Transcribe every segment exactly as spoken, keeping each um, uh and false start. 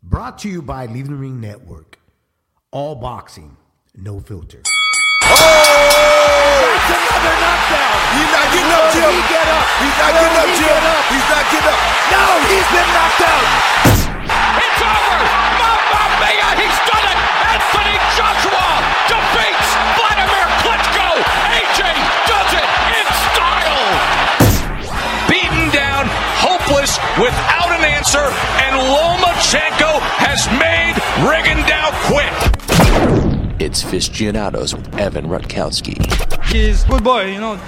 Brought to you by Leaving the Ring Network. All boxing, no filter. Oh! That's another knockdown. He's not getting up, Jim. He get up. He's not Will getting up, he Jim. get up? He's not getting up. No, he's been knocked out. It's over. Mamma Mia, he's done it. Anthony Joshua defeats Vladimir Klitschko. A J does it in style. Beaten down, hopeless, without an answer, and Lomachenko has made Rigondeaux quit. It's Fistianados with Evan Rutkowski. He's a good boy, you know.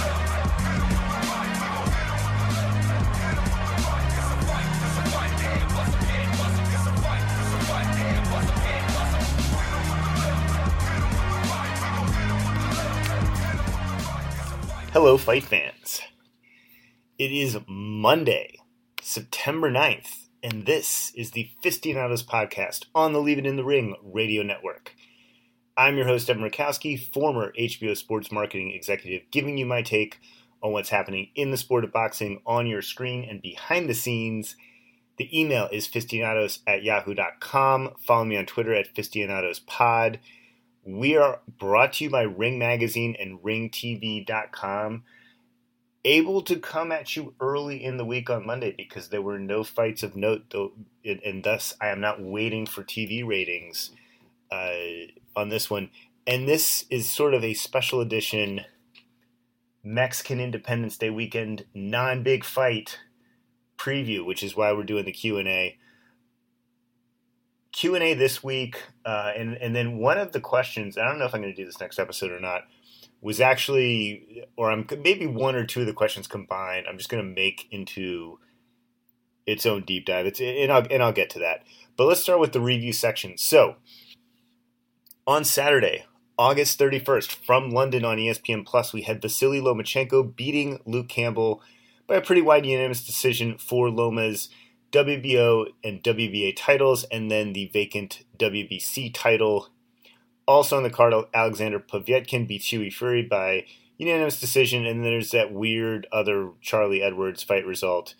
Hello, fight fans. It is Monday, September ninth, and this is the Fistianados podcast on the Leave It in the Ring radio network. I'm your host, Evan Rutkowski, former H B O Sports Marketing Executive, giving you my take on what's happening in the sport of boxing on your screen and behind the scenes. The email is fistianados at yahoo dot com. Follow me on Twitter at fistianadospod. We are brought to you by Ring Magazine and ring t v dot com. Able to come at you early in the week on Monday because there were no fights of note, though, and, and thus I am not waiting for T V ratings uh, on this one. And this is sort of a special edition Mexican Independence Day weekend non-big fight preview, which is why we're doing the Q and A. Q and A this week, uh, and, and then one of the questions, I don't know if I'm going to do this next episode or not, was actually, or I'm maybe one or two of the questions combined, I'm just going to make into its own deep dive. It's and I'll, and I'll get to that. But let's start with the review section. So, on Saturday, August thirty-first, from London on E S P N Plus, we had Vasily Lomachenko beating Luke Campbell by a pretty wide unanimous decision for Loma's W B O and W B A titles, and then the vacant W B C title. Also on the card, Alexander Povetkin beats Hughie Fury by unanimous decision, and then there's that weird other Charlie Edwards fight result.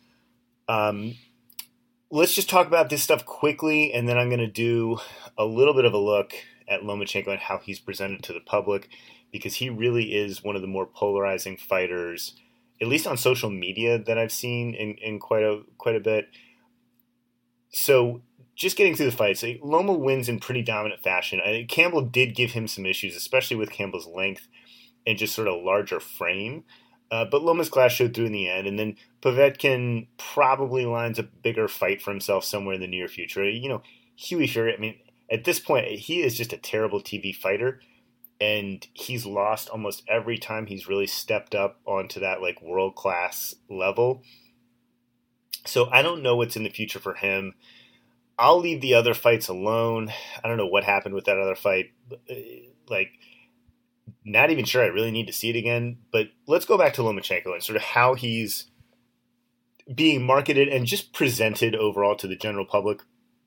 Um, let's just talk about this stuff quickly, and then I'm going to do a little bit of a look at Lomachenko and how he's presented to the public, because he really is one of the more polarizing fighters, at least on social media, that I've seen in, in quite a quite a bit. So just getting through the fights, Loma wins in pretty dominant fashion. I think Campbell did give him some issues, especially with Campbell's length and just sort of larger frame. Uh, but Loma's class showed through in the end. And then Povetkin probably lines a bigger fight for himself somewhere in the near future. You know, Hughie Fury, I mean, at this point, he is just a terrible T V fighter. And he's lost almost every time he's really stepped up onto that like world-class level. So I don't know what's in the future for him. I'll leave the other fights alone. I don't know what happened with that other fight. Like, not even sure I really need to see it again. But let's go back to Lomachenko and sort of how he's being marketed and just presented overall to the general public.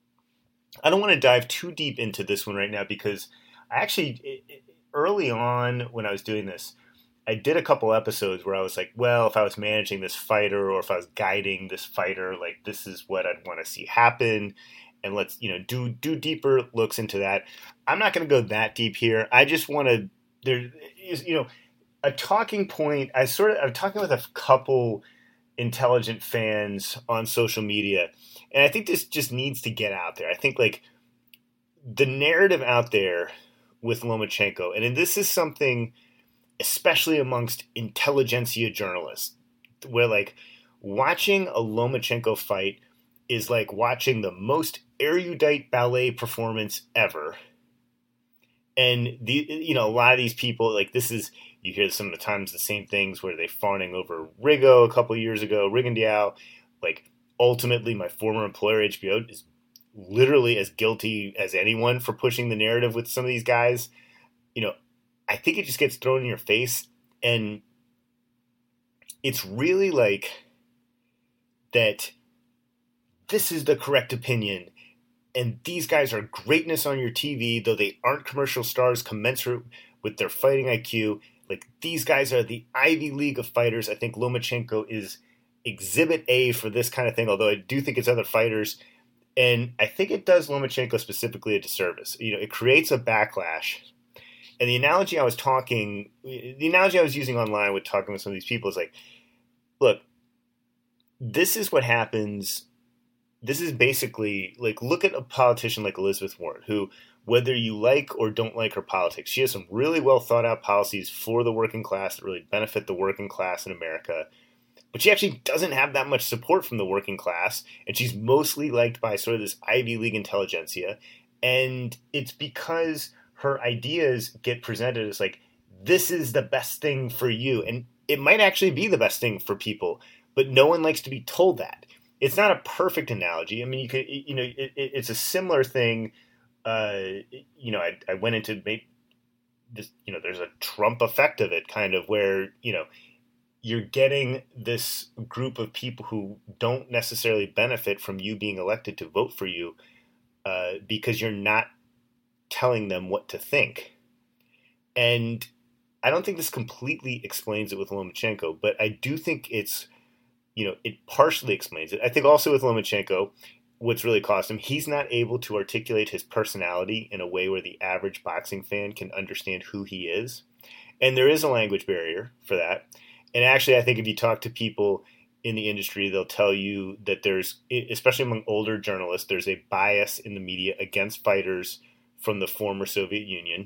I don't want to dive too deep into this one right now because I actually, early on when I was doing this, I did a couple episodes where I was like, well, if I was managing this fighter or if I was guiding this fighter, like this is what I'd want to see happen. And let's, you know, do do deeper looks into that. I'm not going to go that deep here. I just want to, there is, you know, a talking point. I sort of, I'm talking with a couple intelligent fans on social media, and I think this just needs to get out there. I think like the narrative out there with Lomachenko, and this is something especially amongst intelligentsia journalists, where like watching a Lomachenko fight is like watching the most erudite ballet performance ever. And the you know a lot of these people, like this is, you hear some of the times the same things where they fawning over Rigo a couple of years ago, Rigondeaux. Like ultimately, my former employer H B O is literally as guilty as anyone for pushing the narrative with some of these guys. You know, I think it just gets thrown in your face, and it's really like that this is the correct opinion, and these guys are greatness on your T V, though they aren't commercial stars commensurate with their fighting I Q. Like, these guys are the Ivy League of fighters. I think Lomachenko is exhibit A for this kind of thing, although I do think it's other fighters. And I think it does Lomachenko specifically a disservice. You know, it creates a backlash. And the analogy I was talking, the analogy I was using online with talking with some of these people is like, look, this is what happens. This is basically like, look at a politician like Elizabeth Warren, who, whether you like or don't like her politics, she has some really well thought out policies for the working class that really benefit the working class in America. But she actually doesn't have that much support from the working class, and she's mostly liked by sort of this Ivy League intelligentsia. And it's because her ideas get presented as like, this is the best thing for you. And it might actually be the best thing for people, but no one likes to be told that. It's not a perfect analogy. I mean, you could, you know, it, it's a similar thing. Uh, you know, I, I went into maybe this, you know, there's a Trump effect of it, kind of where, you know, you're getting this group of people who don't necessarily benefit from you being elected to vote for you uh, because you're not telling them what to think. And I don't think this completely explains it with Lomachenko, but I do think it's, you know, it partially explains it. I think also with Lomachenko, what's really cost him, he's not able to articulate his personality in a way where the average boxing fan can understand who he is. And there is a language barrier for that. And actually, I think if you talk to people in the industry, they'll tell you that there's, especially among older journalists, there's a bias in the media against fighters from the former Soviet Union.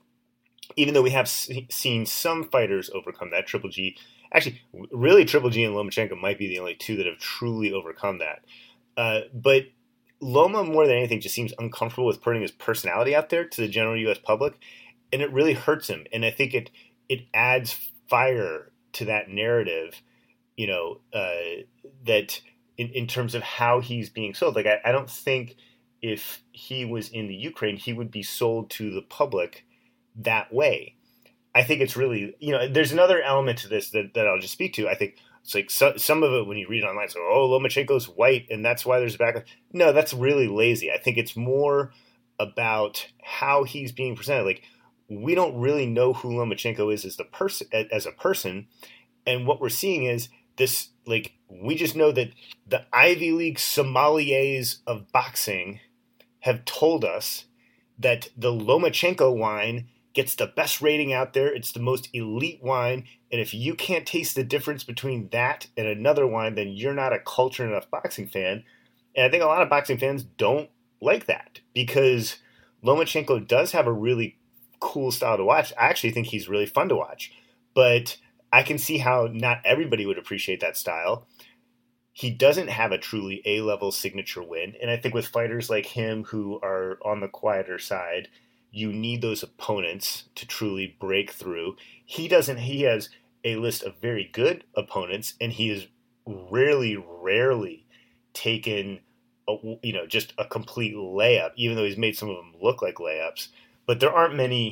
Even though we have seen some fighters overcome that, Triple G, actually, really Triple G and Lomachenko might be the only two that have truly overcome that. Uh, but Loma, more than anything, just seems uncomfortable with putting his personality out there to the general U S public, and it really hurts him. And I think it it adds fire to that narrative, you know, uh, that in, in terms of how he's being sold. Like, I, I don't think if he was in the Ukraine, he would be sold to the public that way. I think it's really, you know, there's another element to this that, that I'll just speak to. I think it's like so, some of it when you read it online, it's like, oh, Lomachenko's white and that's why there's a backlash. No, that's really lazy. I think it's more about how he's being presented. Like, we don't really know who Lomachenko is as the person, as a person. And what we're seeing is this, like, we just know that the Ivy League sommeliers of boxing have told us that the Lomachenko wine gets the best rating out there. It's the most elite wine. And if you can't taste the difference between that and another wine, then you're not a cultured enough boxing fan. And I think a lot of boxing fans don't like that because Lomachenko does have a really cool style to watch. I actually think he's really fun to watch. But I can see how not everybody would appreciate that style. He doesn't have a truly A-level signature win. And I think with fighters like him who are on the quieter side, you need those opponents to truly break through. He doesn't, he has a list of very good opponents, and he has rarely, rarely taken, a, you know, just a complete layup, even though he's made some of them look like layups. But there aren't many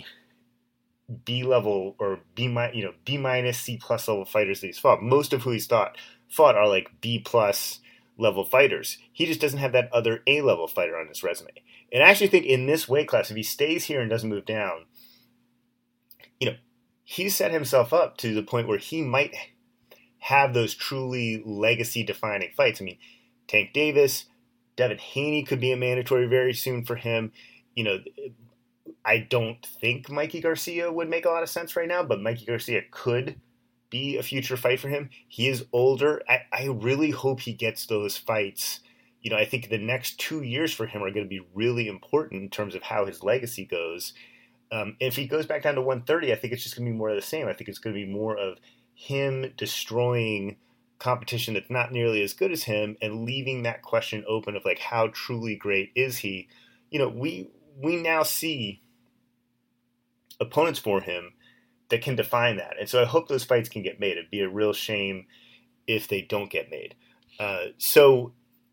B-level or B, you know, B minus, C plus level fighters that he's fought. Most of who he's fought, fought are like B plus level fighters. He just doesn't have that other A-level fighter on his resume. And I actually think in this weight class, if he stays here and doesn't move down, you know, he's set himself up to the point where he might have those truly legacy-defining fights. I mean, Tank Davis, Devin Haney could be a mandatory very soon for him. You know, I don't think Mikey Garcia would make a lot of sense right now, but Mikey Garcia could be a future fight for him. He is older. I, I really hope he gets those fights. You know, I think the next two years for him are going to be really important in terms of how his legacy goes. Um, if he goes back down to one thirty, I think it's just going to be more of the same. I think it's going to be more of him destroying competition that's not nearly as good as him and leaving that question open of like, how truly great is he? You know, we we now see opponents for him that can define that. And so I hope those fights can get made. It'd be a real shame if they don't get made. Uh, so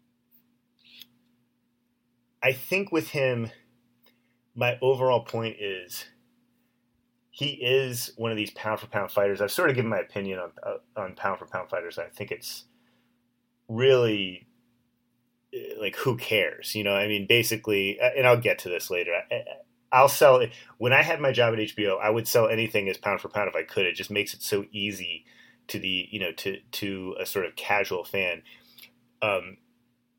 I think with him, my overall point is he is one of these pound-for-pound fighters. I've sort of given my opinion on uh, on pound-for-pound fighters. I think it's really, like, who cares? You know, I mean, basically, and I'll get to this later. I, I'll sell it. When I had my job at H B O, I would sell anything as pound-for-pound if I could. It just makes it so easy to the, you know, to, to a sort of casual fan. Um,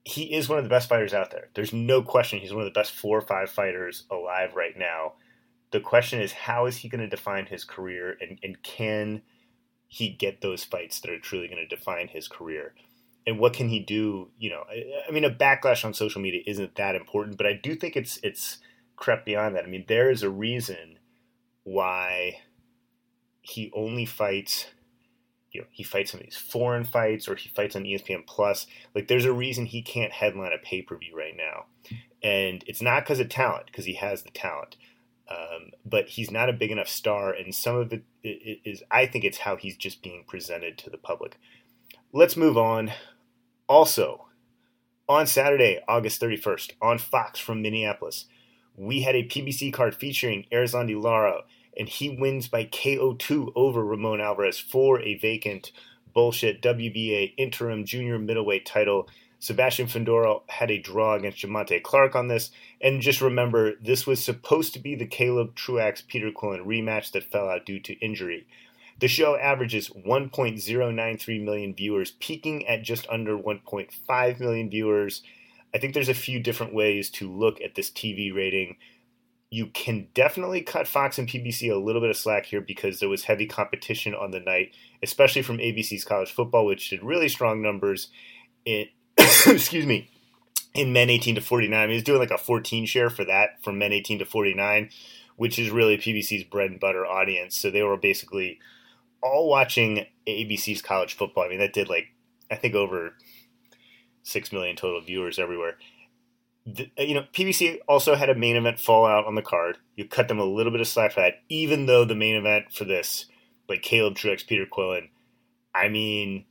he is one of the best fighters out there. There's no question he's one of the best four or five fighters alive right now. The question is, how is he going to define his career, and, and can he get those fights that are truly going to define his career? And what can he do? You know, I, I mean, a backlash on social media isn't that important, but I do think it's it's crept beyond that. I mean, there is a reason why he only fights, you know, he fights some of these foreign fights, or he fights on E S P N Plus. Like, there's a reason he can't headline a pay-per-view right now. And it's not because of talent, because he has the talent. Um, but he's not a big enough star, and some of it is, I think it's how he's just being presented to the public. Let's move on. Also, on Saturday, August thirty-first, on Fox from Minneapolis, we had a P B C card featuring Erislandy Lara, and he wins by K O two over Ramon Alvarez for a vacant bullshit W B A interim junior middleweight title. Sebastian Fundora had a draw against Javante Clark on this. And just remember, this was supposed to be the Caleb Truax-Peter Quillen rematch that fell out due to injury. The show averages one point zero nine three million viewers, peaking at just under one point five million viewers. I think there's a few different ways to look at this T V rating. You can definitely cut Fox and P B C a little bit of slack here because there was heavy competition on the night, especially from A B C's college football, which did really strong numbers in, excuse me, in men eighteen to forty-nine. I mean, he's doing like a fourteen share for that from men eighteen to forty-nine, which is really P B C's bread and butter audience. So they were basically all watching A B C's college football. I mean, that did like, I think over six million total viewers everywhere. The, you know, P B C also had a main event fallout on the card. You cut them a little bit of slack for that, even though the main event for this, like Caleb Truax, Peter Quillen, I mean,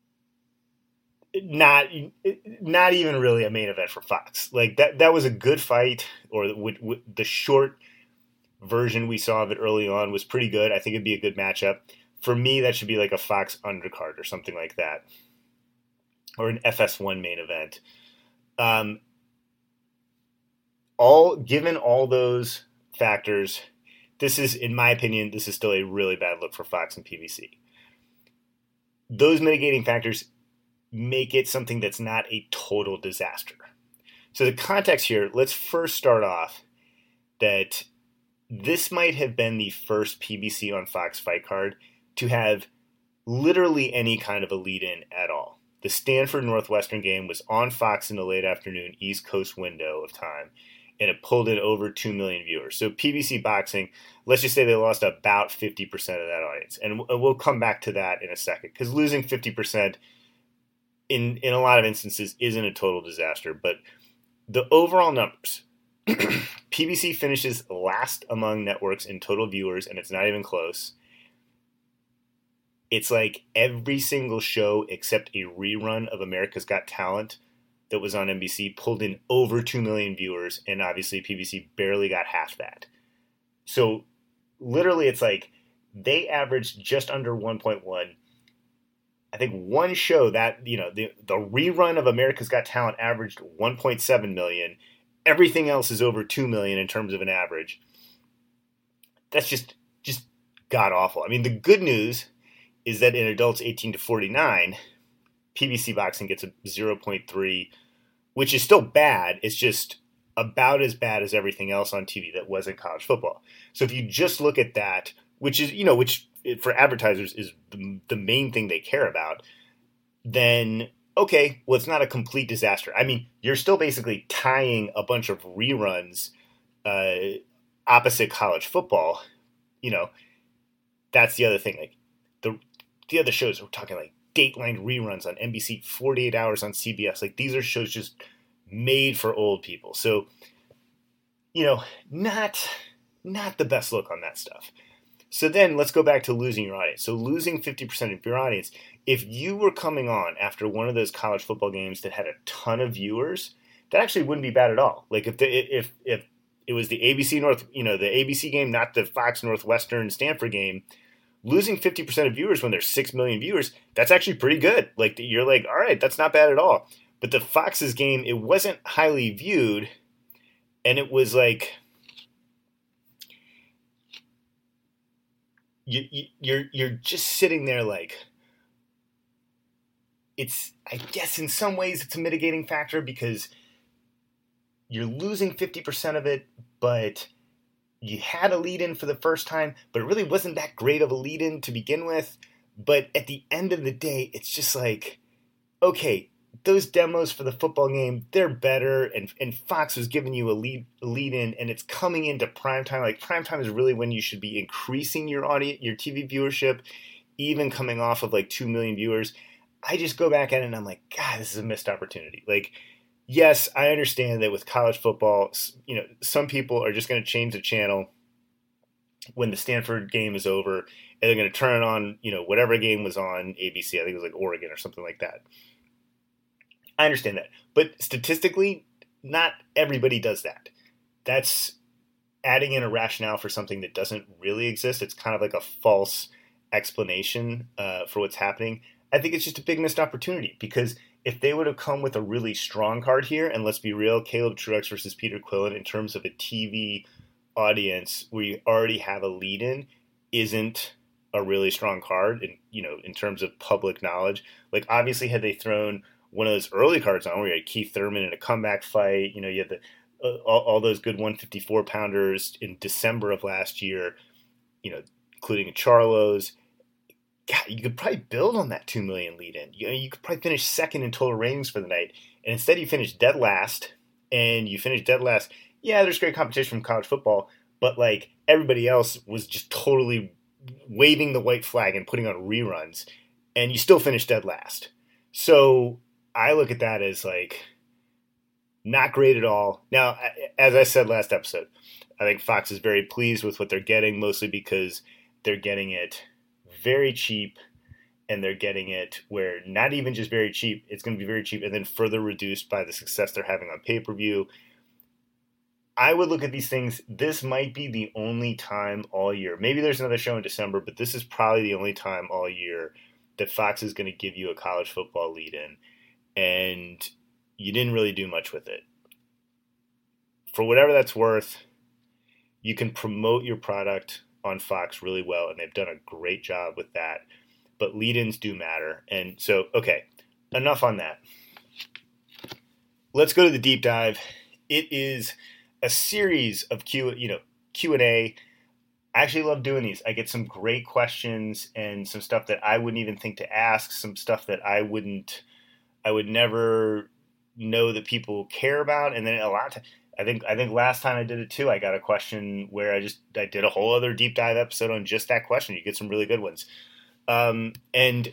not not even really a main event for Fox. Like that that was a good fight, or w- w- the short version we saw of it early on was pretty good. I think it'd be a good matchup. For me, that should be like a Fox undercard or something like that, or an F S one main event. Um, all given all those factors, this is, in my opinion, this is still a really bad look for Fox and P B C. Those mitigating factors make it something that's not a total disaster. So the context here, let's first start off that this might have been the first P B C on Fox fight card to have literally any kind of a lead-in at all. The Stanford Northwestern game was on Fox in the late afternoon East Coast window of time, and it pulled in over two million viewers. So P B C Boxing, let's just say they lost about fifty percent of that audience. And we'll come back to that in a second, because losing fifty percent in, in a lot of instances isn't a total disaster. But the overall numbers, P B C finishes last among networks in total viewers, and it's not even close. It's like every single show except a rerun of America's Got Talent that was on N B C pulled in over two million viewers, and obviously P B C barely got half that. So literally it's like they averaged just under one point one. I think one show that, you know, the, the rerun of America's Got Talent averaged one point seven million. Everything else is over two million in terms of an average. That's just, just god awful. I mean, the good news is that in adults eighteen to forty-nine, P B C Boxing gets a zero point three, which is still bad. It's just about as bad as everything else on T V that wasn't college football. So if you just look at that, which is, you know, which for advertisers is the, the main thing they care about, then okay, well, it's not a complete disaster. I mean, you're still basically tying a bunch of reruns uh, opposite college football. You know, that's the other thing. Like the the other shows, we're talking like Dateline reruns on N B C, forty-eight hours on C B S. Like these are shows just made for old people. So, you know, not not the best look on that stuff. So then let's go back to losing your audience. So losing fifty percent of your audience, if you were coming on after one of those college football games that had a ton of viewers, that actually wouldn't be bad at all. Like if the, if if it was the A B C North, you know, the A B C game, not the Fox Northwestern Stanford game, losing fifty percent of viewers when there's six million viewers, that's actually pretty good. Like you're like, all right, that's not bad at all. But the Fox's game, it wasn't highly viewed, and it was like, You, you, you're you're just sitting there like, it's, I guess in some ways it's a mitigating factor because you're losing fifty percent of it, but you had a lead-in for the first time, but it really wasn't that great of a lead-in to begin with. But at the end of the day, it's just like, okay, those demos for the football game, they're better, and, and Fox was giving you a lead a lead-in, and it's coming into primetime. Like, primetime is really when you should be increasing your audience, your T V viewership, even coming off of like two million viewers. I just go back at it, and I'm like, God, this is a missed opportunity. Like, yes, I understand that with college football, you know, some people are just going to change the channel when the Stanford game is over, and they're going to turn on, you know, whatever game was on A B C. I think it was like Oregon or something like that. I understand that. But statistically, not everybody does that. That's adding in a rationale for something that doesn't really exist. It's kind of like a false explanation uh, for what's happening. I think it's just a big missed opportunity because if they would have come with a really strong card here, and let's be real, Caleb Truex versus Peter Quillen in terms of a T V audience where you already have a lead-in isn't a really strong card in, you know, in terms of public knowledge. Like, obviously, had they thrown one of those early cards on where you had Keith Thurman in a comeback fight, you know, you had the uh, all, all those good one fifty-four pounders in December of last year, you know, including Charlos. God, you could probably build on that two million lead-in. You know, you could probably finish second in total ratings for the night, and instead you finish dead last, and you finish dead last. Yeah, there's great competition from college football, but like everybody else was just totally waving the white flag and putting on reruns, and you still finish dead last. So I look at that as like not great at all. Now, as I said last episode, I think Fox is very pleased with what they're getting, mostly because they're getting it very cheap, and they're getting it where not even just very cheap, it's going to be very cheap and then further reduced by the success they're having on pay-per-view. I would look at these things. This might be the only time all year. Maybe there's another show in December, but this is probably the only time all year that Fox is going to give you a college football lead-in, and you didn't really do much with it. For whatever that's worth, you can promote your product on Fox really well, and they've done a great job with that. But lead-ins do matter. And so, okay, enough on that. Let's go to the deep dive. It is a series of Q, you know, Q and A. I actually love doing these. I get some great questions and some stuff that I wouldn't even think to ask, some stuff that I wouldn't, I would never know that people care about. And then a lot of times, I think I think last time I did it too, I got a question where I just I did a whole other deep dive episode on just that question. You get some really good ones. Um, and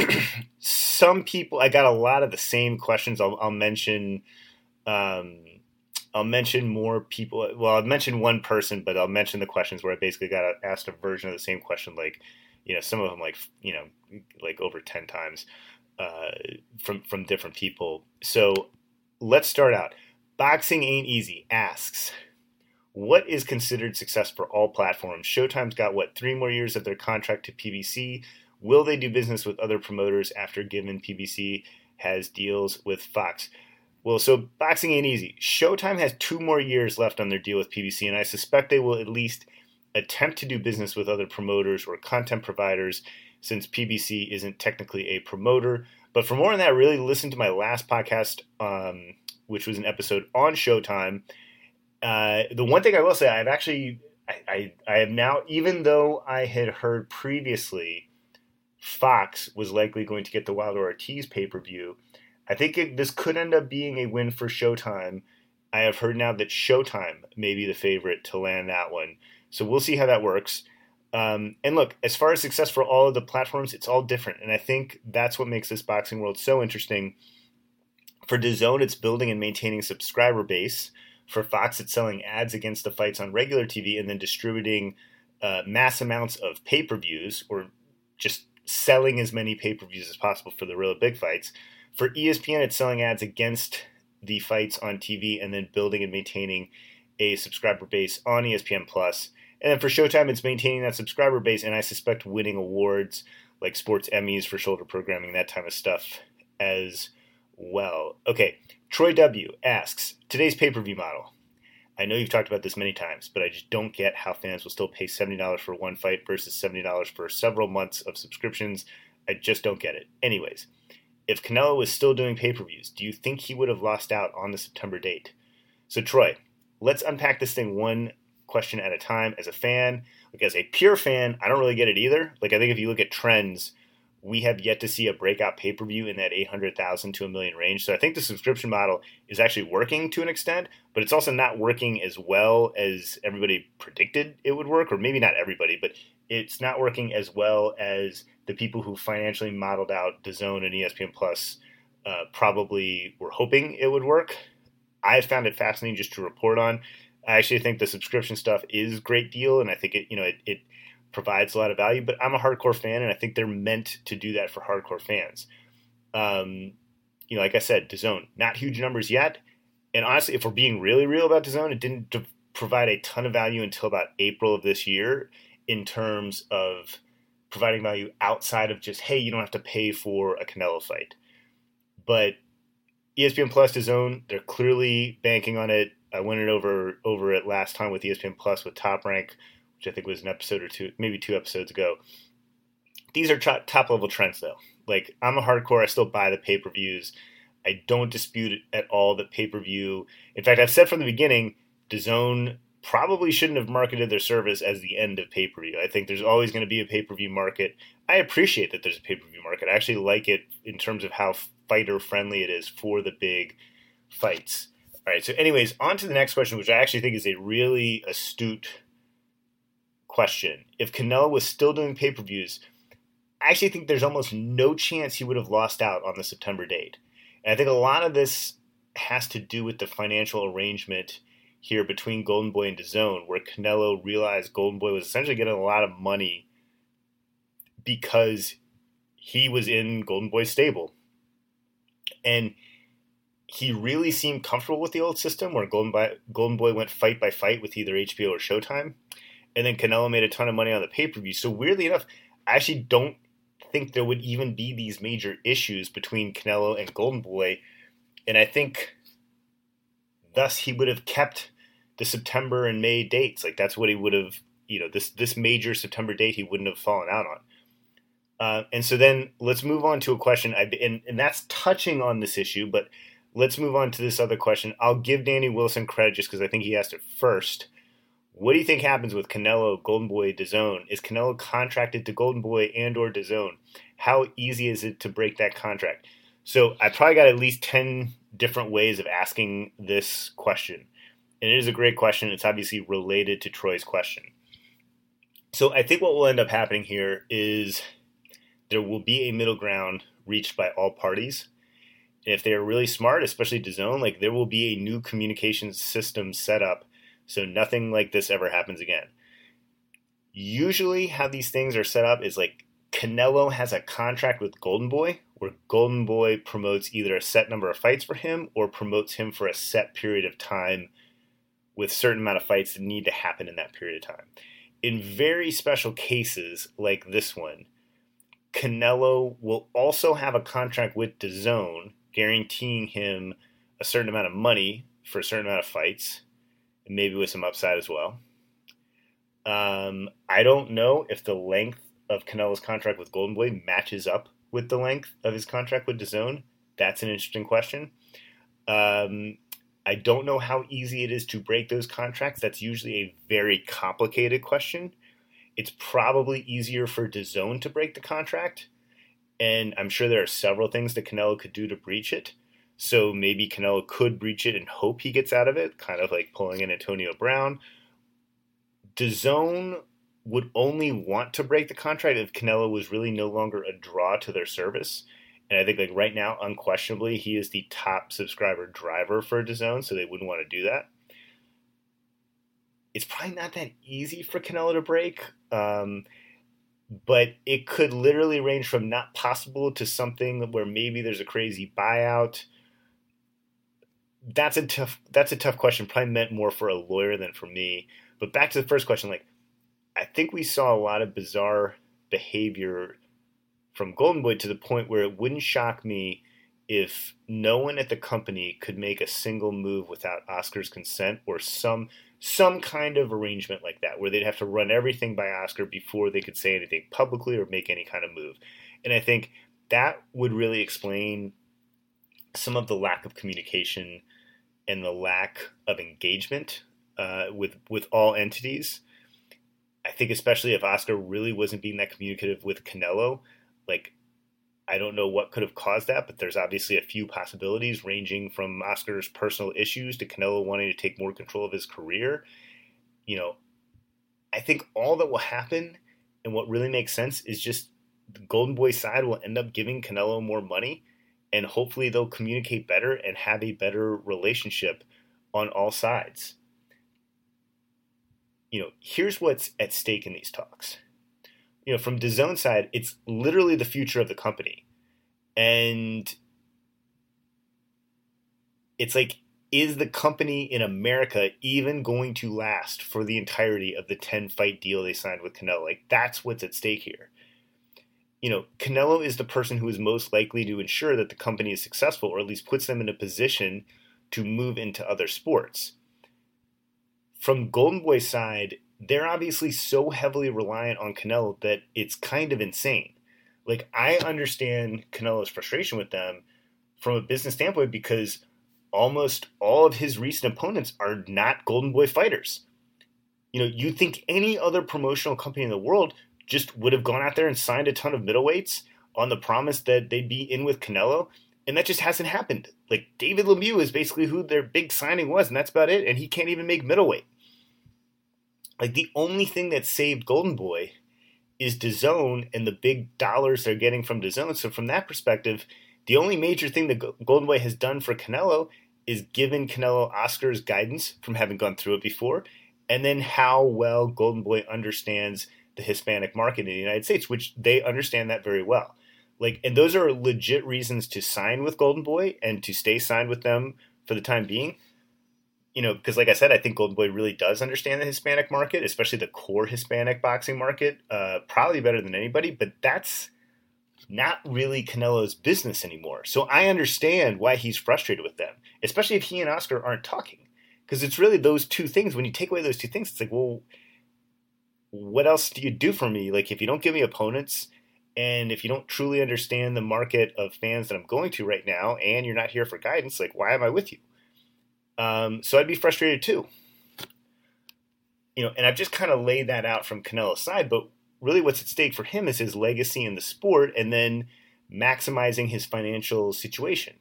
some people, I got a lot of the same questions. I'll, I'll mention um, I'll mention more people. Well, I'll mention one person, but I'll mention the questions where I basically got asked a version of the same question, like, you know, some of them like, you know, like over ten times uh, from from different people. So let's start out. Boxing Ain't Easy asks, what is considered success for all platforms? Showtime's got, what, three more years of their contract to P B C. Will they do business with other promoters after given P B C has deals with Fox? Well, so Boxing Ain't Easy. Showtime has two more years left on their deal with P B C, and I suspect they will at least attempt to do business with other promoters or content providers since P B C isn't technically a promoter. But for more on that, really listen to my last podcast, um, which was an episode on Showtime. Uh, the one thing I will say, I've actually, I, I, I have now, even though I had heard previously Fox was likely going to get the Wilder Ortiz pay-per-view, I think it, this could end up being a win for Showtime. I have heard now that Showtime may be the favorite to land that one. So we'll see how that works. Um, and look, as far as success for all of the platforms, it's all different. And I think that's what makes this boxing world so interesting. For DAZN, it's building and maintaining subscriber base. For Fox, it's selling ads against the fights on regular T V and then distributing uh, mass amounts of pay-per-views, or just selling as many pay-per-views as possible for the real big fights. For E S P N, it's selling ads against the fights on T V and then building and maintaining a subscriber base on E S P N Plus. And then for Showtime, it's maintaining that subscriber base, and I suspect winning awards like Sports Emmys for shoulder programming, that type of stuff as well. Okay, Troy W. asks, today's pay-per-view model. I know you've talked about this many times, but I just don't get how fans will still pay seventy dollars for one fight versus seventy dollars for several months of subscriptions. I just don't get it. Anyways, if Canelo was still doing pay-per-views, do you think he would have lost out on the September date? So Troy, let's unpack this thing one question at a time. As a fan, like as a pure fan, I don't really get it either. Like I think if you look at trends, we have yet to see a breakout pay-per-view in that eight hundred thousand to a million range. So I think the subscription model is actually working to an extent, but it's also not working as well as everybody predicted it would work, or maybe not everybody, but it's not working as well as the people who financially modeled out DAZN and E S P N Plus uh, probably were hoping it would work. I found it fascinating just to report on. I actually think the subscription stuff is a great deal, and I think it, you know, it, it provides a lot of value. But I'm a hardcore fan, and I think they're meant to do that for hardcore fans. Um, you know, like I said, DAZN, not huge numbers yet, and honestly, if we're being really real about DAZN, it didn't de- provide a ton of value until about April of this year in terms of providing value outside of just, hey, you don't have to pay for a Canelo fight. But E S P N Plus, DAZN, they're clearly banking on it. I went it over over it last time with E S P N Plus with Top Rank, which I think was an episode or two, maybe two episodes ago. These are top, top level trends, though. Like, I'm a hardcore. I still buy the pay-per-views. I don't dispute at all that pay-per-view. In fact, I've said from the beginning, DAZN probably shouldn't have marketed their service as the end of pay-per-view. I think there's always going to be a pay-per-view market. I appreciate that there's a pay-per-view market. I actually like it in terms of how fighter-friendly it is for the big fights. All right, so anyways, on to the next question, which I actually think is a really astute question. If Canelo was still doing pay-per-views, I actually think there's almost no chance he would have lost out on the September date. And I think a lot of this has to do with the financial arrangement here between Golden Boy and DAZN, where Canelo realized Golden Boy was essentially getting a lot of money because he was in Golden Boy's stable. And he really seemed comfortable with the old system where Golden Boy, Golden Boy went fight by fight with either H B O or Showtime. And then Canelo made a ton of money on the pay-per-view. So weirdly enough, I actually don't think there would even be these major issues between Canelo and Golden Boy. And I think thus he would have kept the September and May dates. Like that's what he would have, you know, this, this major September date he wouldn't have fallen out on. Uh, and so then let's move on to a question. I, and, and that's touching on this issue, but let's move on to this other question. I'll give Danny Wilson credit just because I think he asked it first. What do you think happens with Canelo, Golden Boy, DAZN? Is Canelo contracted to Golden Boy and or DAZN? How easy is it to break that contract? So I probably got at least ten different ways of asking this question. And it is a great question. It's obviously related to Troy's question. So I think what will end up happening here is there will be a middle ground reached by all parties. And if they're really smart, especially DAZN, like there will be a new communications system set up so nothing like this ever happens again. Usually how these things are set up is like Canelo has a contract with Golden Boy where Golden Boy promotes either a set number of fights for him or promotes him for a set period of time with a certain amount of fights that need to happen in that period of time. In very special cases like this one, Canelo will also have a contract with DAZN guaranteeing him a certain amount of money for a certain amount of fights, and maybe with some upside as well. Um, I don't know if the length of Canelo's contract with Golden Boy matches up with the length of his contract with DAZN. That's an interesting question. Um, I don't know how easy it is to break those contracts. That's usually a very complicated question. It's probably easier for DAZN to break the contract, and I'm sure there are several things that Canelo could do to breach it. So maybe Canelo could breach it and hope he gets out of it, kind of like pulling in Antonio Brown. DAZN would only want to break the contract if Canelo was really no longer a draw to their service. And I think like right now, unquestionably, he is the top subscriber driver for DAZN, so they wouldn't want to do that. It's probably not that easy for Canelo to break, um, but it could literally range from not possible to something where maybe there's a crazy buyout. That's a tough. That's a tough question. Probably meant more for a lawyer than for me. But back to the first question, like I think we saw a lot of bizarre behavior from Golden Boy to the point where it wouldn't shock me if no one at the company could make a single move without Oscar's consent or some some kind of arrangement like that, where they'd have to run everything by Oscar before they could say anything publicly or make any kind of move. And I think that would really explain some of the lack of communication and the lack of engagement uh, with with all entities. I think especially if Oscar really wasn't being that communicative with Canelo, like, I don't know what could have caused that, but there's obviously a few possibilities ranging from Oscar's personal issues to Canelo wanting to take more control of his career. You know, I think all that will happen and what really makes sense is just the Golden Boy side will end up giving Canelo more money, and hopefully they'll communicate better and have a better relationship on all sides. You know, here's what's at stake in these talks. You know, from DAZN's side, it's literally the future of the company. And it's like, is the company in America even going to last for the entirety of the ten-fight deal they signed with Canelo? Like, that's what's at stake here. You know, Canelo is the person who is most likely to ensure that the company is successful, or at least puts them in a position to move into other sports. From Golden Boy's side, they're obviously so heavily reliant on Canelo that it's kind of insane. Like, I understand Canelo's frustration with them from a business standpoint because almost all of his recent opponents are not Golden Boy fighters. You know, you'd think any other promotional company in the world just would have gone out there and signed a ton of middleweights on the promise that they'd be in with Canelo, and that just hasn't happened. Like, David Lemieux is basically who their big signing was, and that's about it, and he can't even make middleweight. Like, the only thing that saved Golden Boy is DAZN and the big dollars they're getting from DAZN. So from that perspective, the only major thing that Golden Boy has done for Canelo is given Canelo Oscar's guidance from having gone through it before, and then how well Golden Boy understands the Hispanic market in the United States, which they understand that very well. Like, and those are legit reasons to sign with Golden Boy and to stay signed with them for the time being. You know, because like I said, I think Golden Boy really does understand the Hispanic market, especially the core Hispanic boxing market, uh, probably better than anybody, but that's not really Canelo's business anymore. So I understand why he's frustrated with them, especially if he and Oscar aren't talking, because it's really those two things. When you take away those two things, it's like, well, what else do you do for me? Like, if you don't give me opponents, and if you don't truly understand the market of fans that I'm going to right now, and you're not here for guidance, like, why am I with you? Um, so I'd be frustrated too. You know, and I've just kind of laid that out from Canelo's side, but really what's at stake for him is his legacy in the sport and then maximizing his financial situation.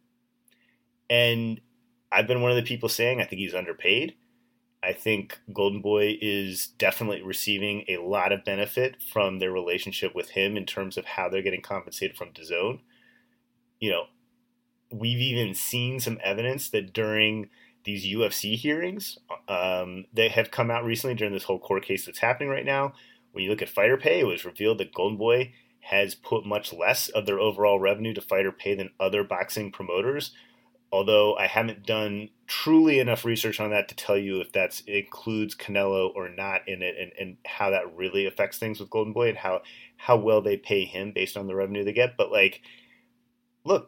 And I've been one of the people saying I think he's underpaid. I think Golden Boy is definitely receiving a lot of benefit from their relationship with him in terms of how they're getting compensated from DAZN. You know, we've even seen some evidence that during these U F C hearings, um, they have come out recently during this whole court case that's happening right now. When you look at fighter pay, it was revealed that Golden Boy has put much less of their overall revenue to fighter pay than other boxing promoters. Although I haven't done truly enough research on that to tell you if that includes Canelo or not in it, and, and how that really affects things with Golden Boy and how, how well they pay him based on the revenue they get. But, like, look,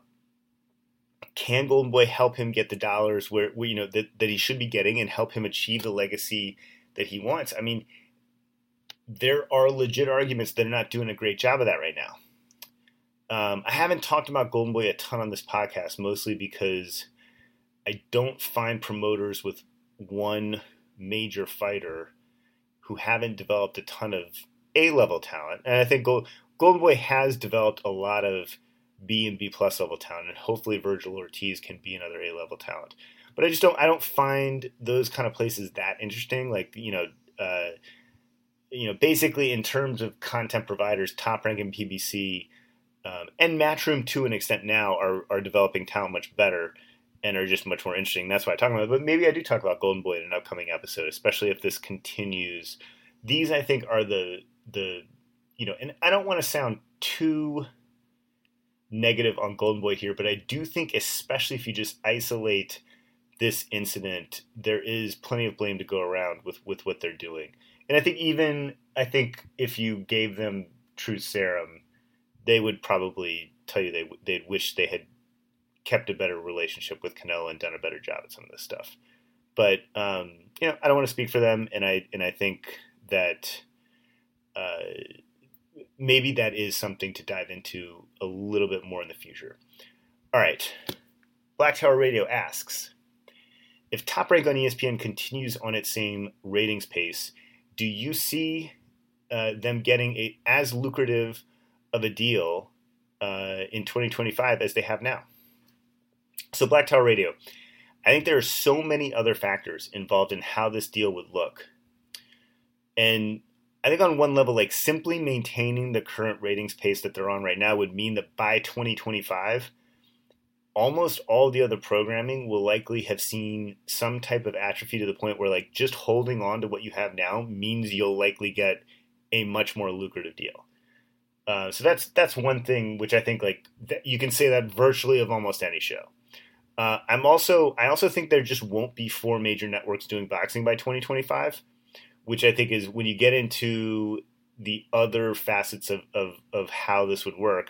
can Golden Boy help him get the dollars where, where you know that, that he should be getting and help him achieve the legacy that he wants? I mean, there are legit arguments that are not doing a great job of that right now. Um, I haven't talked about Golden Boy a ton on this podcast, mostly because I don't find promoters with one major fighter who haven't developed a ton of A-level talent. And I think Gold, Golden Boy has developed a lot of B and B plus level talent, and hopefully Virgil Ortiz can be another A-level talent. But I just don't, I don't find those kind of places that interesting. Like, you know, uh, you know, basically in terms of content providers, Top Rank and P B C, Um, and Matchroom to an extent now are, are developing talent much better and are just much more interesting. That's why I talk about it. But maybe I do talk about Golden Boy in an upcoming episode, especially if this continues. These, I think, are the, the you know, and I don't want to sound too negative on Golden Boy here, but I do think, especially if you just isolate this incident, there is plenty of blame to go around with, with what they're doing. And I think even, I think if you gave them truth serum, they would probably tell you they they'd wish they had kept a better relationship with Canelo and done a better job at some of this stuff. But um, you know, I don't want to speak for them, and I and I think that uh, maybe that is something to dive into a little bit more in the future. All right. Black Tower Radio asks, if Top Rank on E S P N continues on its same ratings pace, do you see uh, them getting a as lucrative of a deal uh, in twenty twenty-five as they have now? So Black Tower Radio, I think there are so many other factors involved in how this deal would look. And I think on one level, like simply maintaining the current ratings pace that they're on right now would mean that by twenty twenty-five, almost all the other programming will likely have seen some type of atrophy to the point where like just holding on to what you have now means you'll likely get a much more lucrative deal. Uh, so that's that's one thing which I think like th- you can say that virtually of almost any show. Uh, I'm also I also think there just won't be four major networks doing boxing by twenty twenty-five, which I think is when you get into the other facets of of, of how this would work.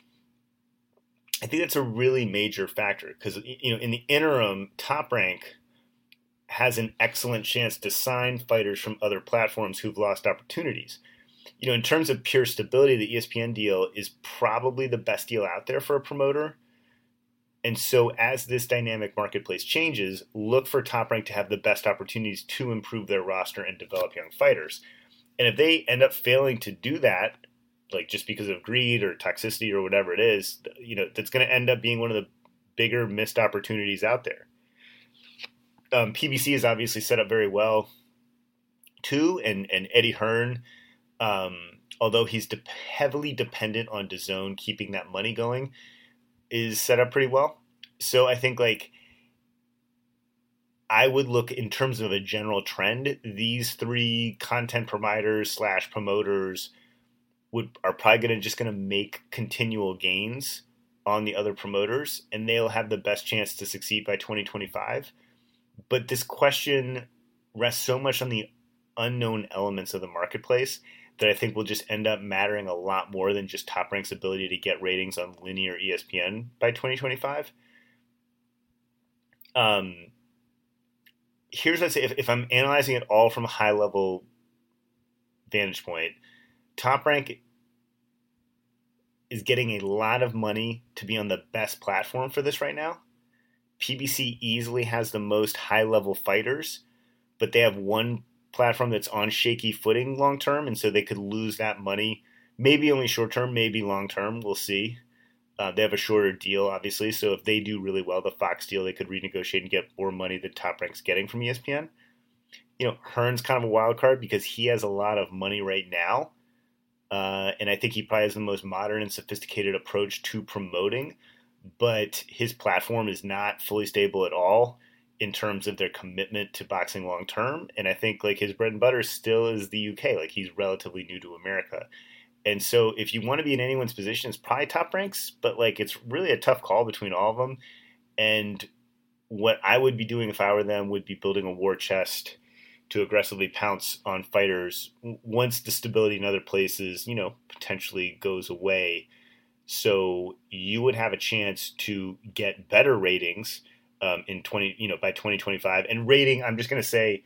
I think that's a really major factor because, you know, in the interim, Top Rank has an excellent chance to sign fighters from other platforms who've lost opportunities. You know, in terms of pure stability, the E S P N deal is probably the best deal out there for a promoter. And so as this dynamic marketplace changes, look for Top Rank to have the best opportunities to improve their roster and develop young fighters. And if they end up failing to do that, like just because of greed or toxicity or whatever it is, you know, that's going to end up being one of the bigger missed opportunities out there. Um, P B C is obviously set up very well too. And, and Eddie Hearn, um, although he's de- heavily dependent on DAZN keeping that money going, is set up pretty well. So I think like I would look in terms of a general trend, these three content providers slash promoters would are probably going to just going to make continual gains on the other promoters, and they'll have the best chance to succeed by twenty twenty-five. But this question rests so much on the unknown elements of the marketplace that I think will just end up mattering a lot more than just Top Rank's ability to get ratings on linear E S P N by twenty twenty-five. Um, here's what I'd say. If, if I'm analyzing it all from a high-level vantage point, Top Rank is getting a lot of money to be on the best platform for this right now. P B C easily has the most high-level fighters, but they have one platform that's on shaky footing long-term, and so they could lose that money, maybe only short-term, maybe long-term. We'll see. Uh, they have a shorter deal, obviously, so if they do really well, the Fox deal, they could renegotiate and get more money than Top Rank's getting from E S P N. You know, Hearn's kind of a wild card because he has a lot of money right now, uh, and I think he probably has the most modern and sophisticated approach to promoting, but his platform is not fully stable at all in terms of their commitment to boxing long term. And I think like his bread and butter still is the U K. Like he's relatively new to America. And so if you want to be in anyone's position, it's probably Top Ranks, but like it's really a tough call between all of them. And what I would be doing if I were them would be building a war chest to aggressively pounce on fighters once the stability in other places, you know, potentially goes away. So you would have a chance to get better ratings um, in twenty, you know, by twenty twenty-five. And rating, I'm just going to say,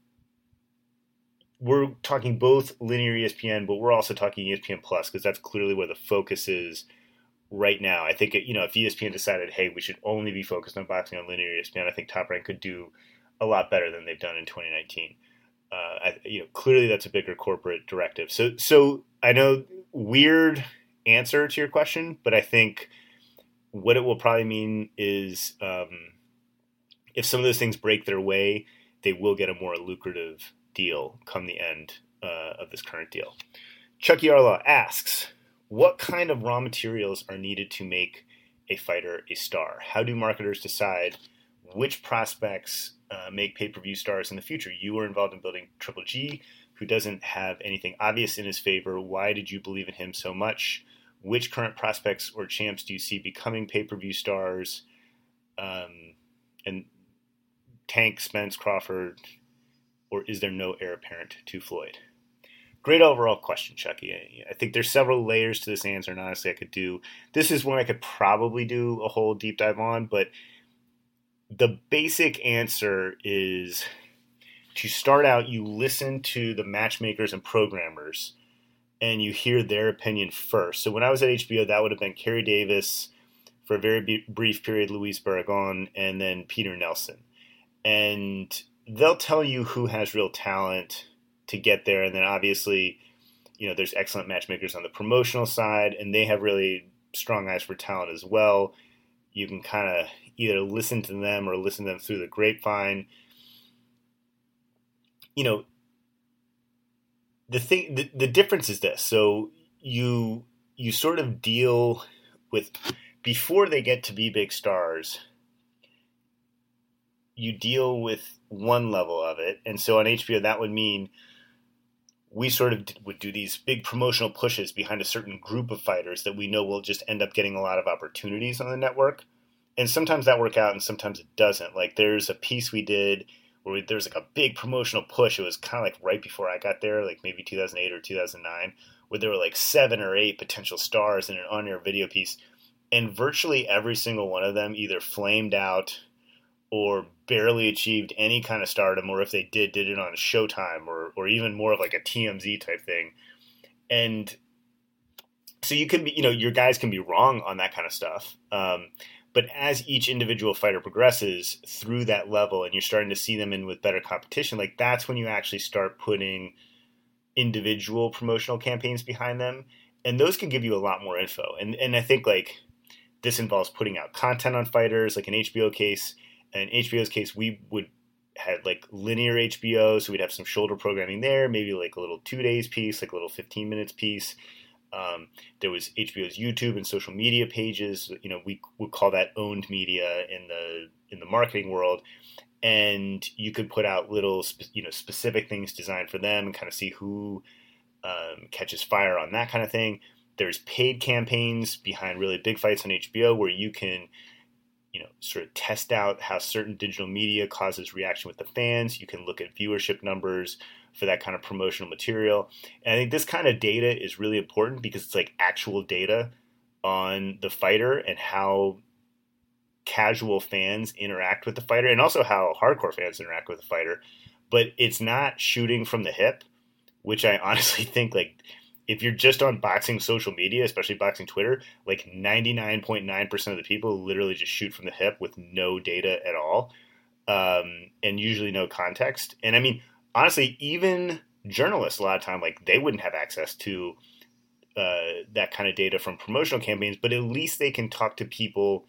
we're talking both linear E S P N, but we're also talking E S P N Plus because that's clearly where the focus is right now. I think, it, you know, if E S P N decided, hey, we should only be focused on boxing on linear E S P N, I think Top Rank could do a lot better than they've done in twenty nineteen. Uh, I, you know, clearly that's a bigger corporate directive. So, so I know weird answer to your question, but I think what it will probably mean is um, if some of those things break their way, they will get a more lucrative deal come the end uh, of this current deal. Chucky Arlaw asks, what kind of raw materials are needed to make a fighter a star? How do marketers decide which prospects uh, make pay-per-view stars in the future? You were involved in building Triple G, who doesn't have anything obvious in his favor. Why did you believe in him so much? Which current prospects or champs do you see becoming pay-per-view stars? Um, and Tank, Spence, Crawford, or is there no heir apparent to Floyd? Great overall question, Chucky. I think there's several layers to this answer, and honestly, I could do... This is one I could probably do a whole deep dive on, but the basic answer is to start out, you listen to the matchmakers and programmers and you hear their opinion first. So when I was at H B O, that would have been Kerry Davis, for a very b- brief period, Luis Barragon, and then Peter Nelson. And they'll tell you who has real talent to get there. And then obviously, you know, there's excellent matchmakers on the promotional side, and they have really strong eyes for talent as well. You can kind of either listen to them or listen to them through the grapevine. You know, the thing, the, the difference is this. So you, you sort of deal with, before they get to be big stars, you deal with one level of it. And so on H B O, that would mean we sort of would do these big promotional pushes behind a certain group of fighters that we know will just end up getting a lot of opportunities on the network. And sometimes that work out and sometimes it doesn't. Like there's a piece we did where we, there was like a big promotional push. It was kind of like right before I got there, like maybe two thousand eight or two thousand nine, where there were like seven or eight potential stars in an on-air video piece. And virtually every single one of them either flamed out or barely achieved any kind of stardom, or if they did, did it on Showtime or or even more of like a T M Z type thing. And so you can be, you know, your guys can be wrong on that kind of stuff. Um, but as each individual fighter progresses through that level and you're starting to see them in with better competition, like that's when you actually start putting individual promotional campaigns behind them. And those can give you a lot more info. And and I think like this involves putting out content on fighters, like an H B O case. In H B O's case, we would have like linear H B O, so we'd have some shoulder programming there, maybe like a little two days piece, like a little fifteen minutes piece. Um, there was H B O's YouTube and social media pages. You know, we would call that owned media in the in the marketing world, and you could put out little spe- you know specific things designed for them and kind of see who um, catches fire on that kind of thing. There's paid campaigns behind really big fights on H B O where you can, you know, sort of test out how certain digital media causes reaction with the fans. You can look at viewership numbers for that kind of promotional material. And I think this kind of data is really important because it's like actual data on the fighter and how casual fans interact with the fighter and also how hardcore fans interact with the fighter. But it's not shooting from the hip, which I honestly think like if you're just on boxing social media, especially boxing Twitter, like ninety-nine point nine percent of the people literally just shoot from the hip with no data at all, um, and usually no context. And I mean, honestly, even journalists a lot of time, like they wouldn't have access to uh, that kind of data from promotional campaigns, but at least they can talk to people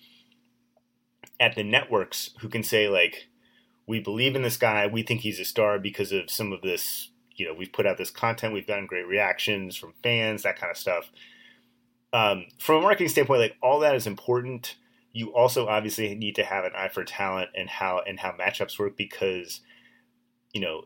at the networks who can say like, we believe in this guy, we think he's a star because of some of this. You know, we've put out this content, we've gotten great reactions from fans, that kind of stuff. Um, from a marketing standpoint, like all that is important. You also obviously need to have an eye for talent and how and how matchups work because, you know,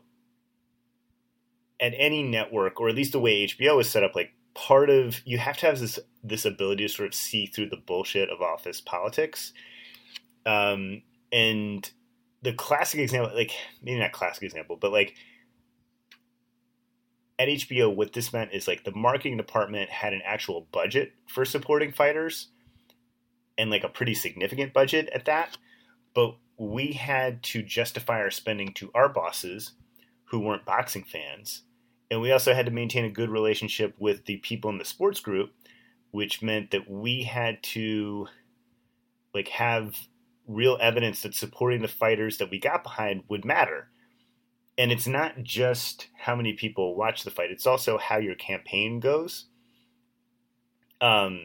at any network, or at least the way H B O is set up, like part of you have to have this this ability to sort of see through the bullshit of office politics. Um, and the classic example, like maybe not classic example, but like. At H B O, what this meant is like the marketing department had an actual budget for supporting fighters and like a pretty significant budget at that. But we had to justify our spending to our bosses who weren't boxing fans. And we also had to maintain a good relationship with the people in the sports group, which meant that we had to like have real evidence that supporting the fighters that we got behind would matter. And it's not just how many people watch the fight. It's also how your campaign goes. Um,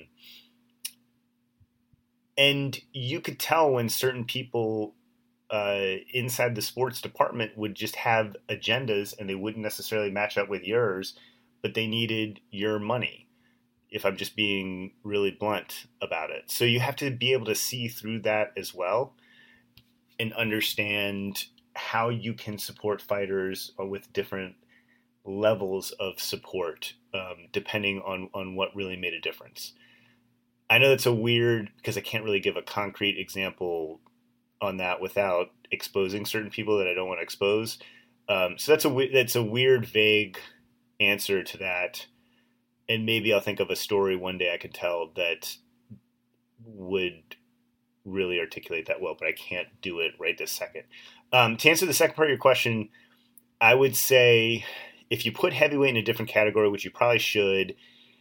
and you could tell when certain people uh, inside the sports department would just have agendas and they wouldn't necessarily match up with yours, but they needed your money, if I'm just being really blunt about it. So you have to be able to see through that as well and understand how you can support fighters with different levels of support, um, depending on, on what really made a difference. I know that's a weird, because I can't really give a concrete example on that without exposing certain people that I don't want to expose. Um, so that's a, that's a weird, vague answer to that. And maybe I'll think of a story one day I can tell that would really articulate that well, but I can't do it right this second. Um, to answer the second part of your question, I would say if you put heavyweight in a different category, which you probably should,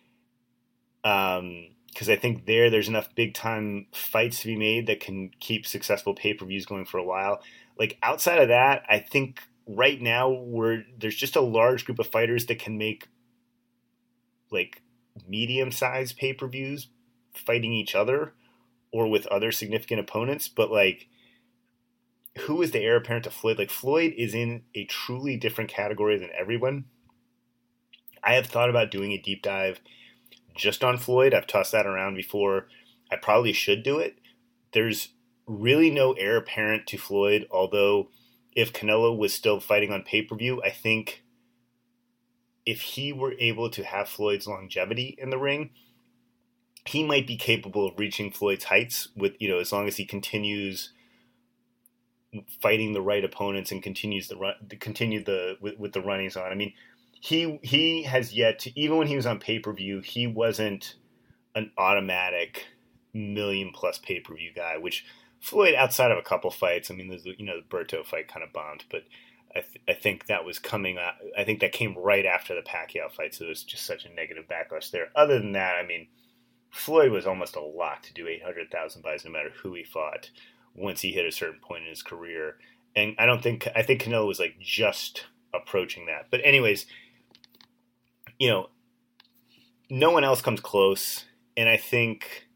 um, because I think there there's enough big time fights to be made that can keep successful pay-per-views going for a while. Like outside of that, I think right now we're there's just a large group of fighters that can make like medium-sized pay-per-views fighting each other or with other significant opponents, but like who is the heir apparent to Floyd? Like Floyd is in a truly different category than everyone. I have thought about doing a deep dive just on Floyd. I've tossed that around before. I probably should do it. There's really no heir apparent to Floyd, although if Canelo was still fighting on pay-per-view, I think if he were able to have Floyd's longevity in the ring, he might be capable of reaching Floyd's heights with, you know, as long as he continues fighting the right opponents and continues the run, continue the with, with the runnings on. I mean, he he has yet to, even when he was on pay-per-view, he wasn't an automatic million plus pay-per-view guy, which Floyd, outside of a couple fights, I mean, there's you know the Berto fight kind of bombed, but I th- I think that was coming out, I think that came right after the Pacquiao fight, so there's just such a negative backlash there. Other than that, I mean, Floyd was almost a lock to do eight hundred thousand buys no matter who he fought once he hit a certain point in his career. And I don't think, I think Canelo was like just approaching that. But anyways, you know, no one else comes close. And I think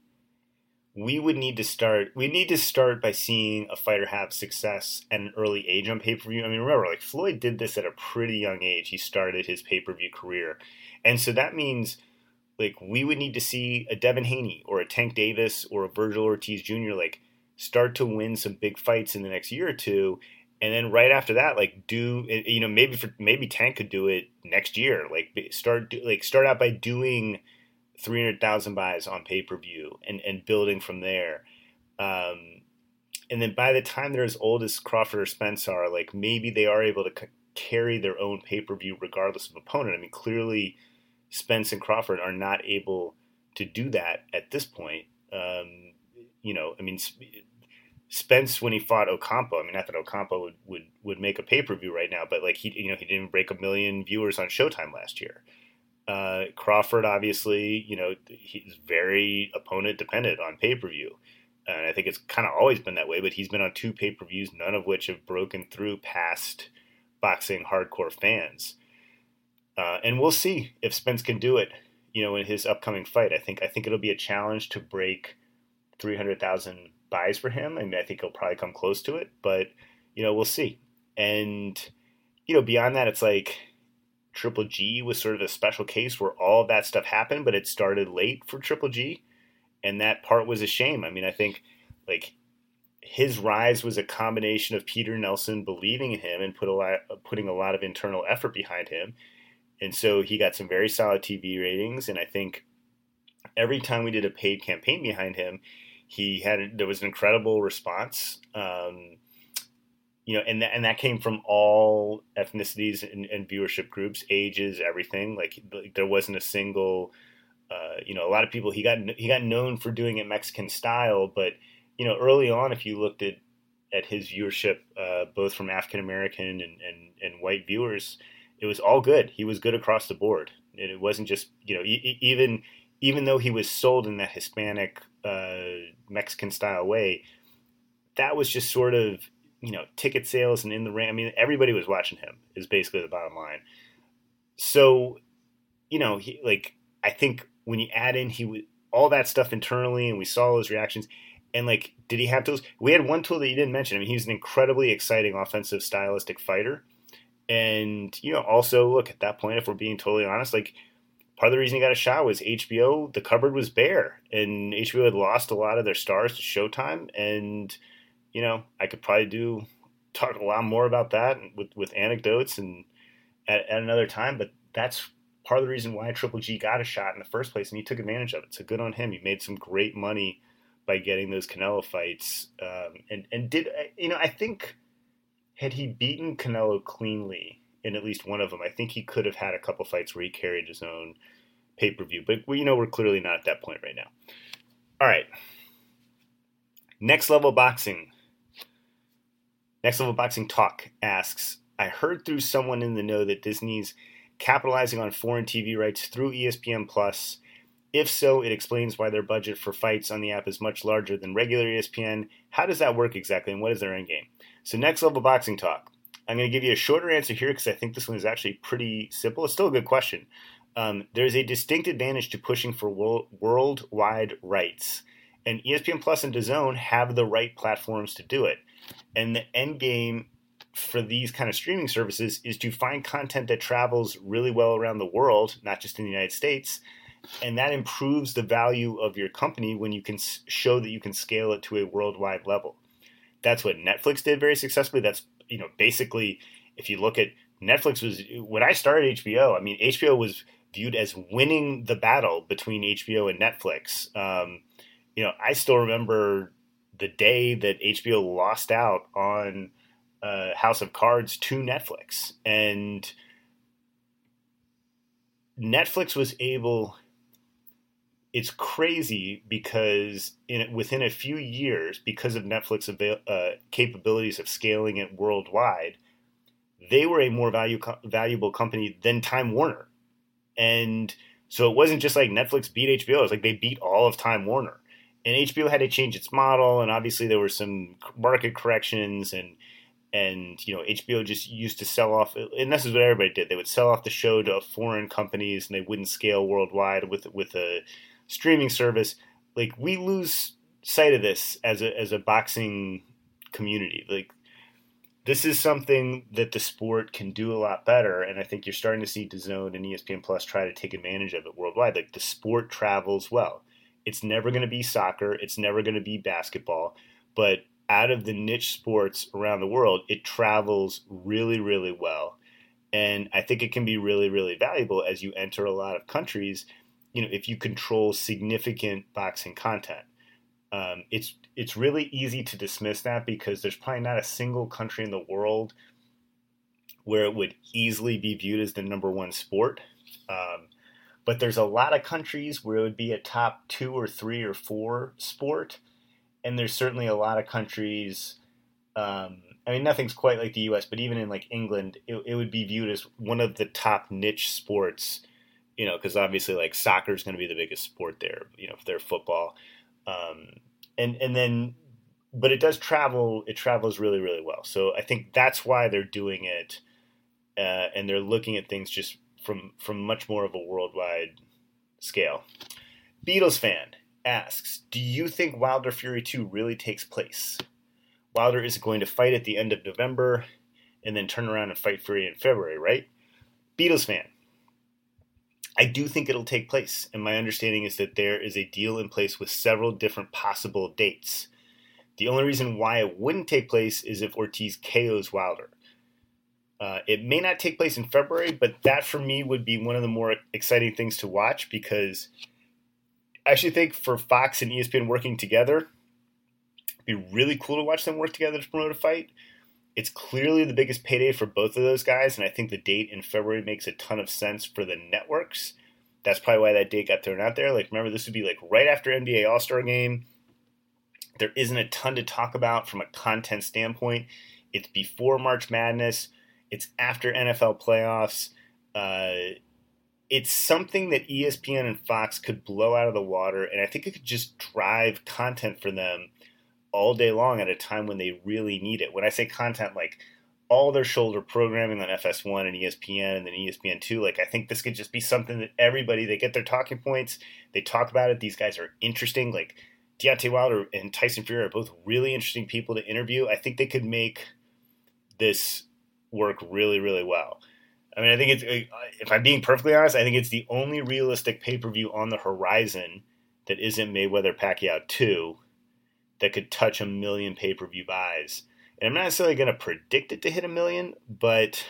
we would need to start, we need to start by seeing a fighter have success at an early age on pay-per-view. I mean, remember, like Floyd did this at a pretty young age. He started his pay-per-view career. And so that means like we would need to see a Devin Haney or a Tank Davis or a Virgil Ortiz Junior like start to win some big fights in the next year or two, and then right after that, like do you know maybe for maybe Tank could do it next year, like start like start out by doing three hundred thousand buys on pay per view and and building from there, um, and then by the time they're as old as Crawford or Spence are, like maybe they are able to c- carry their own pay per view regardless of opponent. I mean, clearly Spence and Crawford are not able to do that at this point. Um, you know, I mean. Spence, when he fought Ocampo, I mean, not that Ocampo would, would, would make a pay-per-view right now, but like he, you know, he didn't break a million viewers on Showtime last year. Uh, Crawford, obviously, you know, he's very opponent dependent on pay-per-view. And I think it's kind of always been that way, but he's been on two pay-per-views, none of which have broken through past boxing hardcore fans. Uh, and we'll see if Spence can do it, you know, in his upcoming fight. I think, I think it'll be a challenge to break three hundred thousand buys for him. I mean, I think he'll probably come close to it, but you know, we'll see. And you know, beyond that, it's like Triple G was sort of a special case where all of that stuff happened, but it started late for Triple G, and that part was a shame. I mean, I think like his rise was a combination of Peter Nelson believing in him and put a lot, putting a lot of internal effort behind him, and so he got some very solid T V ratings. And I think every time we did a paid campaign behind him, He had there was an incredible response, um, you know, and th- and that came from all ethnicities and, and viewership groups, ages, everything. Like, like there wasn't a single, uh, you know, a lot of people. He got he got known for doing it Mexican style, but you know, early on, if you looked at at his viewership, uh, both from African American and, and and white viewers, it was all good. He was good across the board, and it wasn't just you know e- even. Even though he was sold in that Hispanic, uh, Mexican style way, that was just sort of, you know, ticket sales and in the ring. I mean, everybody was watching him is basically the bottom line. So, you know, he, like, I think when you add in, he would, all that stuff internally, and we saw those reactions, and like, did he have tools? We had one tool that you didn't mention. I mean, he was an incredibly exciting offensive stylistic fighter. And, you know, also look at that point, if we're being totally honest, like, part of the reason he got a shot was H B O, the cupboard was bare, and H B O had lost a lot of their stars to Showtime. And, you know, I could probably do, talk a lot more about that with, with anecdotes and at, at another time, but that's part of the reason why Triple G got a shot in the first place, and he took advantage of it. So good on him. He made some great money by getting those Canelo fights. Um, and, and did, you know, I think had he beaten Canelo cleanly in at least one of them, I think he could have had a couple fights where he carried his own pay-per-view. But, we, you know, we're clearly not at that point right now. All right. Next Level Boxing. Next Level Boxing Talk asks, I heard through someone in the know that Disney's capitalizing on foreign T V rights through E S P N Plus? If so, it explains why their budget for fights on the app is much larger than regular E S P N. How does that work exactly, and what is their end game? So Next Level Boxing Talk. I'm going to give you a shorter answer here because I think this one is actually pretty simple. It's still a good question. Um, there's a distinct advantage to pushing for world, worldwide rights. And E S P N Plus and DAZN have the right platforms to do it. And the end game for these kind of streaming services is to find content that travels really well around the world, not just in the United States. And that improves the value of your company when you can show that you can scale it to a worldwide level. That's what Netflix did very successfully. That's, you know, basically, if you look at Netflix was, when I started H B O, I mean, H B O was viewed as winning the battle between H B O and Netflix. Um, you know, I still remember the day that H B O lost out on uh, House of Cards to Netflix. And Netflix was able... It's crazy because in within a few years, because of Netflix's avail, uh, capabilities of scaling it worldwide, they were a more value, valuable company than Time Warner. And so it wasn't just like Netflix beat H B O. It was like they beat all of Time Warner. And H B O had to change its model, and obviously there were some market corrections, and and you know H B O just used to sell off, and this is what everybody did. They would sell off the show to foreign companies, and they wouldn't scale worldwide with with a streaming service. Like, we lose sight of this as a as a boxing community. Like, this is something that the sport can do a lot better, and I think you're starting to see DAZN and E S P N Plus try to take advantage of it worldwide. Like, the sport travels well. It's never going to be soccer. It's never going to be basketball. But out of the niche sports around the world, it travels really, really well. And I think it can be really, really valuable as you enter a lot of countries, you know, if you control significant boxing content. Um, it's it's really easy to dismiss that because there's probably not a single country in the world where it would easily be viewed as the number one sport. Um, but there's a lot of countries where it would be a top two or three or four sport. And there's certainly a lot of countries, um, I mean, nothing's quite like the U S, but even in like England, it, it would be viewed as one of the top niche sports, you know, because obviously like soccer is going to be the biggest sport there, you know, if they're football. Um, and, and then, but it does travel, it travels really, really well. So I think that's why they're doing it. Uh, and they're looking at things just from, from much more of a worldwide scale. Beatles fan asks, do you think Wilder Fury two really takes place? Wilder is going to fight at the end of November and then turn around and fight Fury in February, right? Beatles fan, I do think it'll take place, and my understanding is that there is a deal in place with several different possible dates. The only reason why it wouldn't take place is if Ortiz K Os Wilder. Uh, it may not take place in February, but that for me would be one of the more exciting things to watch, because I actually think for Fox and E S P N working together, it'd be really cool to watch them work together to promote a fight. It's clearly the biggest payday for both of those guys, and I think the date in February makes a ton of sense for the networks. That's probably why that date got thrown out there. Like, remember, this would be like right after N B A All-Star Game. There isn't a ton to talk about from a content standpoint. It's before March Madness. It's after N F L playoffs. Uh, it's something that E S P N and Fox could blow out of the water, and I think it could just drive content for them all day long at a time when they really need it. When I say content, like all their shoulder programming on F S one and E S P N and then E S P N two, like I think this could just be something that everybody, they get their talking points, they talk about it, these guys are interesting. Like Deontay Wilder and Tyson Fury are both really interesting people to interview. I think they could make this work really, really well. I mean, I think it's, if I'm being perfectly honest, I think it's the only realistic pay-per-view on the horizon that isn't Mayweather-Pacquiao two that could touch a million pay-per-view buys. And I'm not necessarily going to predict it to hit a million, but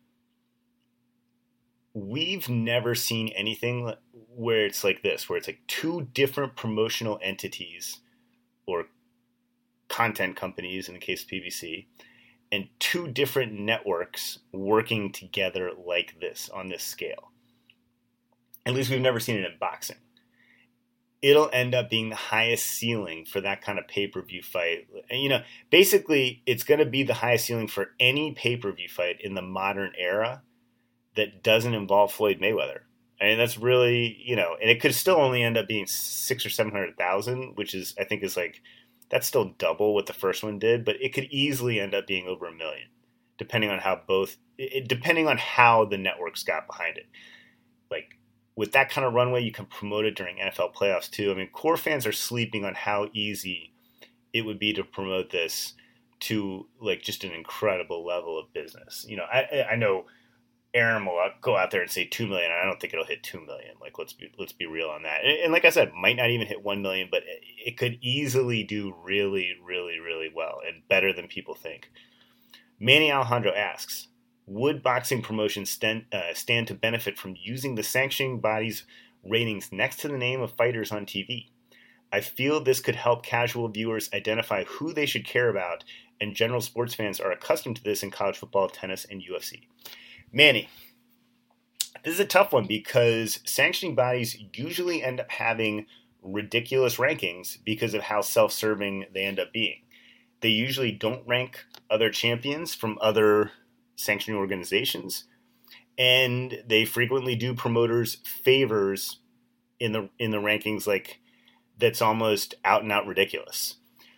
we've never seen anything where it's like this, where it's like two different promotional entities or content companies in the case of P B C, and two different networks working together like this on this scale. At least we've never seen it in boxing. It'll end up being the highest ceiling for that kind of pay-per-view fight. And, you know, basically it's going to be the highest ceiling for any pay-per-view fight in the modern era. that doesn't involve Floyd Mayweather. I mean, that's really, you know, and it could still only end up being six or seven hundred thousand, which is, I think, is like, that's still double what the first one did, but it could easily end up being over a million, depending on how both, it, depending on how the networks got behind it. Like, with that kind of runway, you can promote it during N F L playoffs too. I mean, core fans are sleeping on how easy it would be to promote this to like just an incredible level of business. You know, I, I know Aaron will go out there and say two million. I don't think it'll hit two million. Like, let's be, let's be real on that. And, and like I said, might not even hit one million, but it, it could easily do really, really, really well and better than people think. Manny Alejandro asks, would boxing promotions stand, uh, stand to benefit from using the sanctioning body's ratings next to the name of fighters on T V? I feel this could help casual viewers identify who they should care about, and general sports fans are accustomed to this in college football, tennis, and U F C. Manny, this is a tough one because sanctioning bodies usually end up having ridiculous rankings because of how self-serving they end up being. They usually don't rank other champions from other sanctioning organizations, and they frequently do promoters favors in the in the rankings like that's almost out and out ridiculous.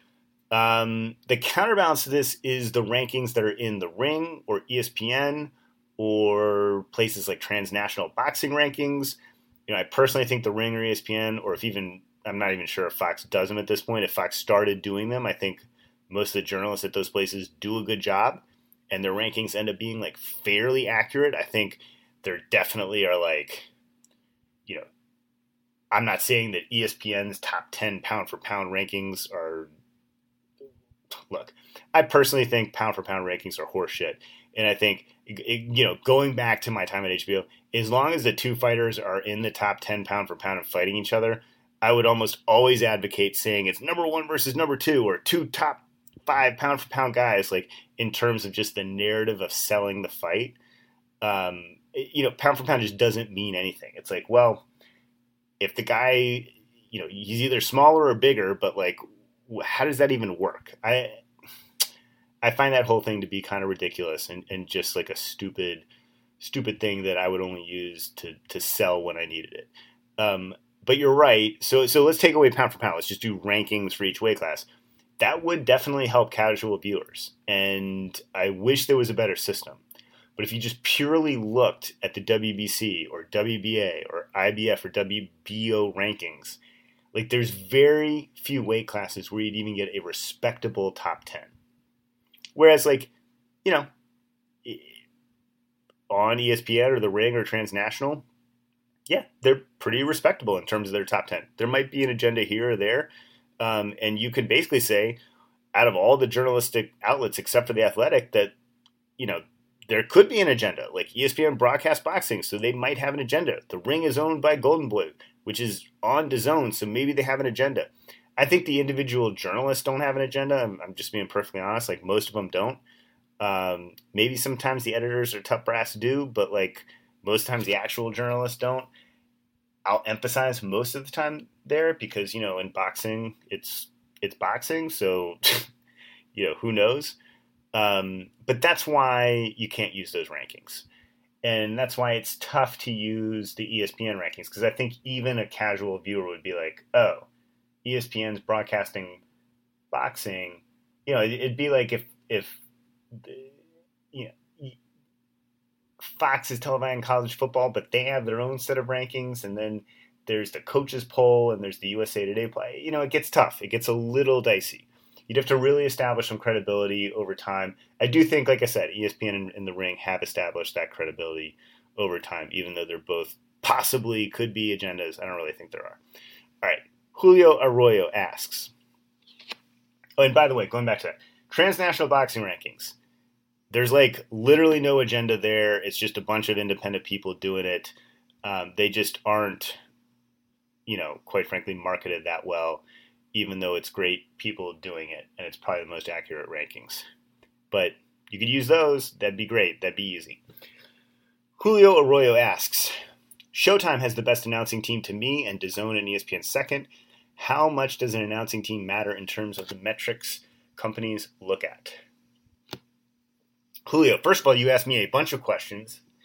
Um, the counterbalance to this is the rankings that are in The Ring or E S P N or places like Transnational Boxing Rankings. You know, I personally think The Ring or E S P N, or if even, I'm not even sure if Fox does them at this point. If Fox started doing them, I think most of the journalists at those places do a good job, and their rankings end up being like fairly accurate. I think there definitely are like, you know, I'm not saying that E S P N's top ten pound for pound rankings are, look, I personally think pound for pound rankings are horseshit. And I think, you know, going back to my time at H B O, as long as the two fighters are in the top ten pound for pound and fighting each other, I would almost always advocate saying it's number one versus number two, or two top five pound for pound guys, like in terms of just the narrative of selling the fight. Um, you know, pound for pound just doesn't mean anything. It's like, well, if the guy, you know, he's either smaller or bigger, but like, how does that even work? I I find that whole thing to be kind of ridiculous and, and just like a stupid, stupid thing that I would only use to to sell when I needed it. Um, but you're right. So so let's take away pound for pound. Let's just do rankings for each weight class. That would definitely help casual viewers. And I wish there was a better system. But if you just purely looked at the W B C or W B A or I B F or W B O rankings, like there's very few weight classes where you'd even get a respectable top ten. Whereas, like, you know, on E S P N or The Ring or Transnational, yeah, they're pretty respectable in terms of their top ten. There might be an agenda here or there, um, and you could basically say, out of all the journalistic outlets except for The Athletic, that, you know, there could be an agenda. Like E S P N broadcasts boxing, so they might have an agenda. The Ring is owned by Golden Boy, which is on DAZN, so maybe they have an agenda. I think the individual journalists don't have an agenda. I'm, I'm just being perfectly honest. Like, most of them don't. Um, maybe sometimes the editors or tough brass do, but like most times the actual journalists don't. I'll emphasize most of the time there because, you know, in boxing, it's it's boxing, so, you know, who knows? Um, but that's why you can't use those rankings. And that's why it's tough to use the E S P N rankings, because I think even a casual viewer would be like, oh, E S P N's broadcasting boxing. You know, it'd be like if, if you know, Fox is televising college football, but they have their own set of rankings, and then there's the coaches poll, and there's the U S A Today play. You know, it gets tough. It gets a little dicey. You'd have to really establish some credibility over time. I do think, like I said, E S P N and, and The Ring have established that credibility over time, even though they're both possibly could be agendas. I don't really think there are. All right. Julio Arroyo asks, oh, and by the way, going back to that, Transnational Boxing Rankings. There's like literally no agenda there. It's just a bunch of independent people doing it. Um, they just aren't, you know, quite frankly, marketed that well, even though it's great people doing it, and it's probably the most accurate rankings. But you could use those. That'd be great. That'd be easy. Julio Arroyo asks, Showtime has the best announcing team to me, and DAZN and E S P N second. How much does an announcing team matter in terms of the metrics companies look at? Julio, first of all, you asked me a bunch of questions,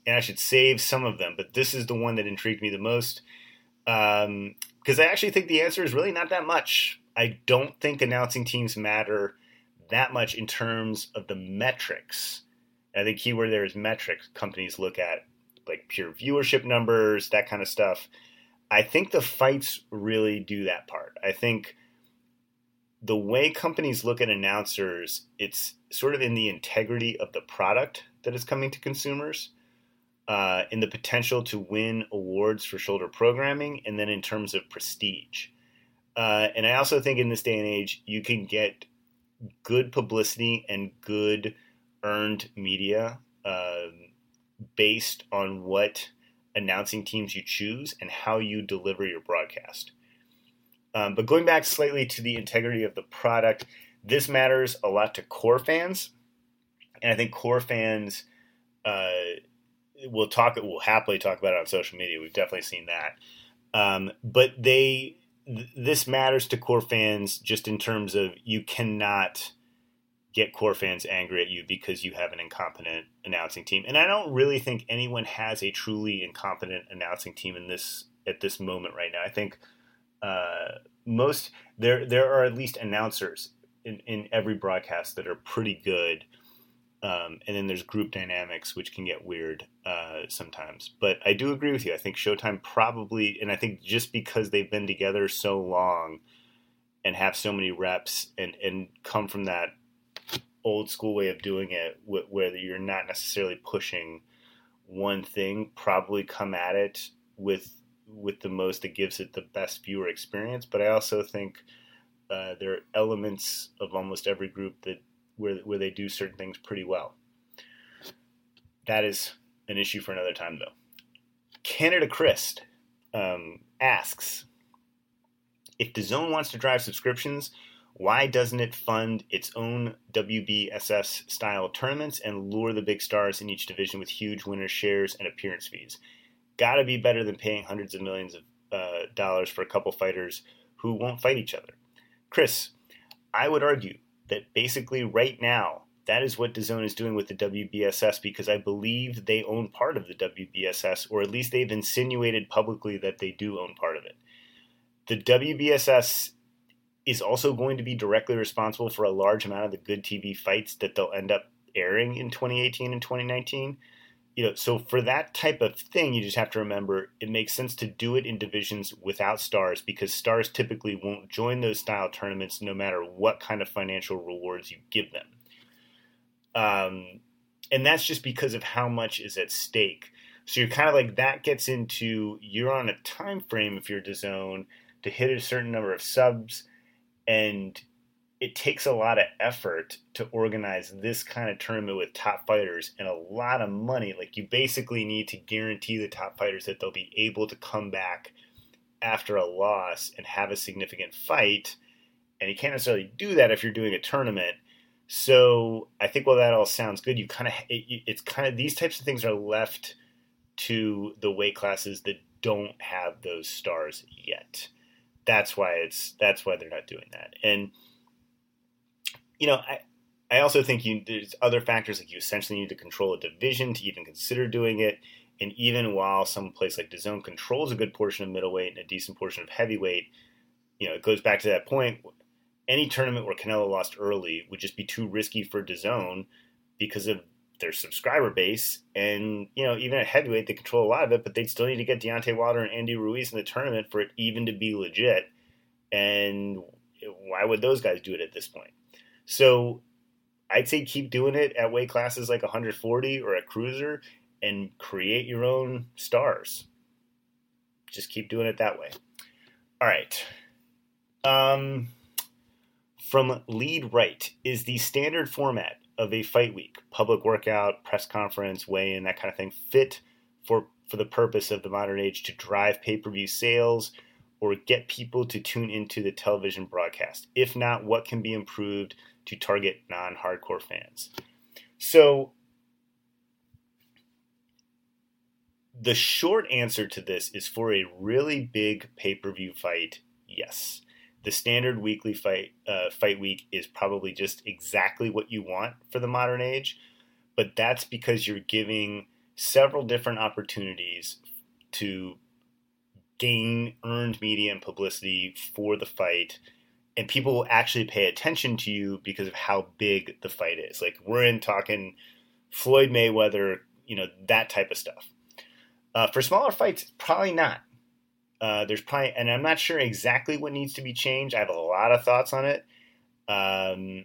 and I should save some of them, but this is the one that intrigued me the most, um, because I actually think the answer is really not that much. I don't think announcing teams matter that much in terms of the metrics. I think keyword there is metrics. Companies look at like pure viewership numbers, that kind of stuff. I think the fights really do that part. I think the way companies look at announcers, it's sort of in the integrity of the product that is coming to consumers, uh, in the potential to win awards for shoulder programming, and then in terms of prestige. Uh, and I also think in this day and age, you can get good publicity and good earned media uh, based on what announcing teams you choose and how you deliver your broadcast. Um, but going back slightly to the integrity of the product, this matters a lot to core fans. And I think core fans uh, will talk, will happily talk about it on social media. We've definitely seen that. Um, but they, th- this matters to core fans just in terms of you cannot get core fans angry at you because you have an incompetent announcing team. And I don't really think anyone has a truly incompetent announcing team in this, at this moment right now. I think uh, most, there, there are at least announcers in, in every broadcast that are pretty good. Um, and then there's group dynamics, which can get weird uh, sometimes. But I do agree with you. I think Showtime probably, and I think just because they've been together so long and have so many reps and, and come from that old school way of doing it, wh- where you're not necessarily pushing one thing, probably come at it with with the most that gives it the best viewer experience. But I also think uh, there are elements of almost every group that where where they do certain things pretty well. That is an issue for another time, though. Canada Christ um, asks, if DAZN wants to drive subscriptions, why doesn't it fund its own W B S S-style tournaments and lure the big stars in each division with huge winner shares and appearance fees? Gotta be better than paying hundreds of millions of uh, dollars for a couple fighters who won't fight each other. Chris, I would argue that basically right now, that is what DAZN is doing with the W B S S, because I believe they own part of the W B S S, or at least they've insinuated publicly that they do own part of it. The W B S S is also going to be directly responsible for a large amount of the good T V fights that they'll end up airing in twenty eighteen and twenty nineteen. You know, so for that type of thing, you just have to remember it makes sense to do it in divisions without stars, because stars typically won't join those style tournaments no matter what kind of financial rewards you give them. Um, and that's just because of how much is at stake. So you're kind of like, that gets into, you're on a time frame if you're DAZN to hit a certain number of subs, and it takes a lot of effort to organize this kind of tournament with top fighters and a lot of money. Like, you basically need to guarantee the top fighters that they'll be able to come back after a loss and have a significant fight. And you can't necessarily do that if you're doing a tournament. So I think while that all sounds good, you kind of, it, it's kind of, these types of things are left to the weight classes that don't have those stars yet. That's why it's, that's why they're not doing that. And, you know, I, I also think you, there's other factors, like you essentially need to control a division to even consider doing it. And even while some place like DAZN controls a good portion of middleweight and a decent portion of heavyweight, you know, it goes back to that point. Any tournament where Canelo lost early would just be too risky for DAZN because of their subscriber base. And, you know, even at heavyweight, they control a lot of it, but they'd still need to get Deontay Wilder and Andy Ruiz in the tournament for it even to be legit. And why would those guys do it at this point? So I'd say keep doing it at weight classes like one forty or at cruiser and create your own stars. Just keep doing it that way. All right. Um, from Lead Right, is the standard format of a fight week, public workout, press conference, weigh-in, that kind of thing, fit for, for the purpose of the modern age to drive pay-per-view sales or get people to tune into the television broadcast? If not, what can be improved to target non-hardcore fans? So the short answer to this is, for a really big pay-per-view fight, yes. The standard weekly fight uh, fight week is probably just exactly what you want for the modern age, but that's because you're giving several different opportunities to gain earned media and publicity for the fight, and people will actually pay attention to you because of how big the fight is. Like, we're in talking Floyd Mayweather, you know, that type of stuff. Uh, for smaller fights, probably not. Uh, there's probably, and I'm not sure exactly what needs to be changed. I have a lot of thoughts on it. Um,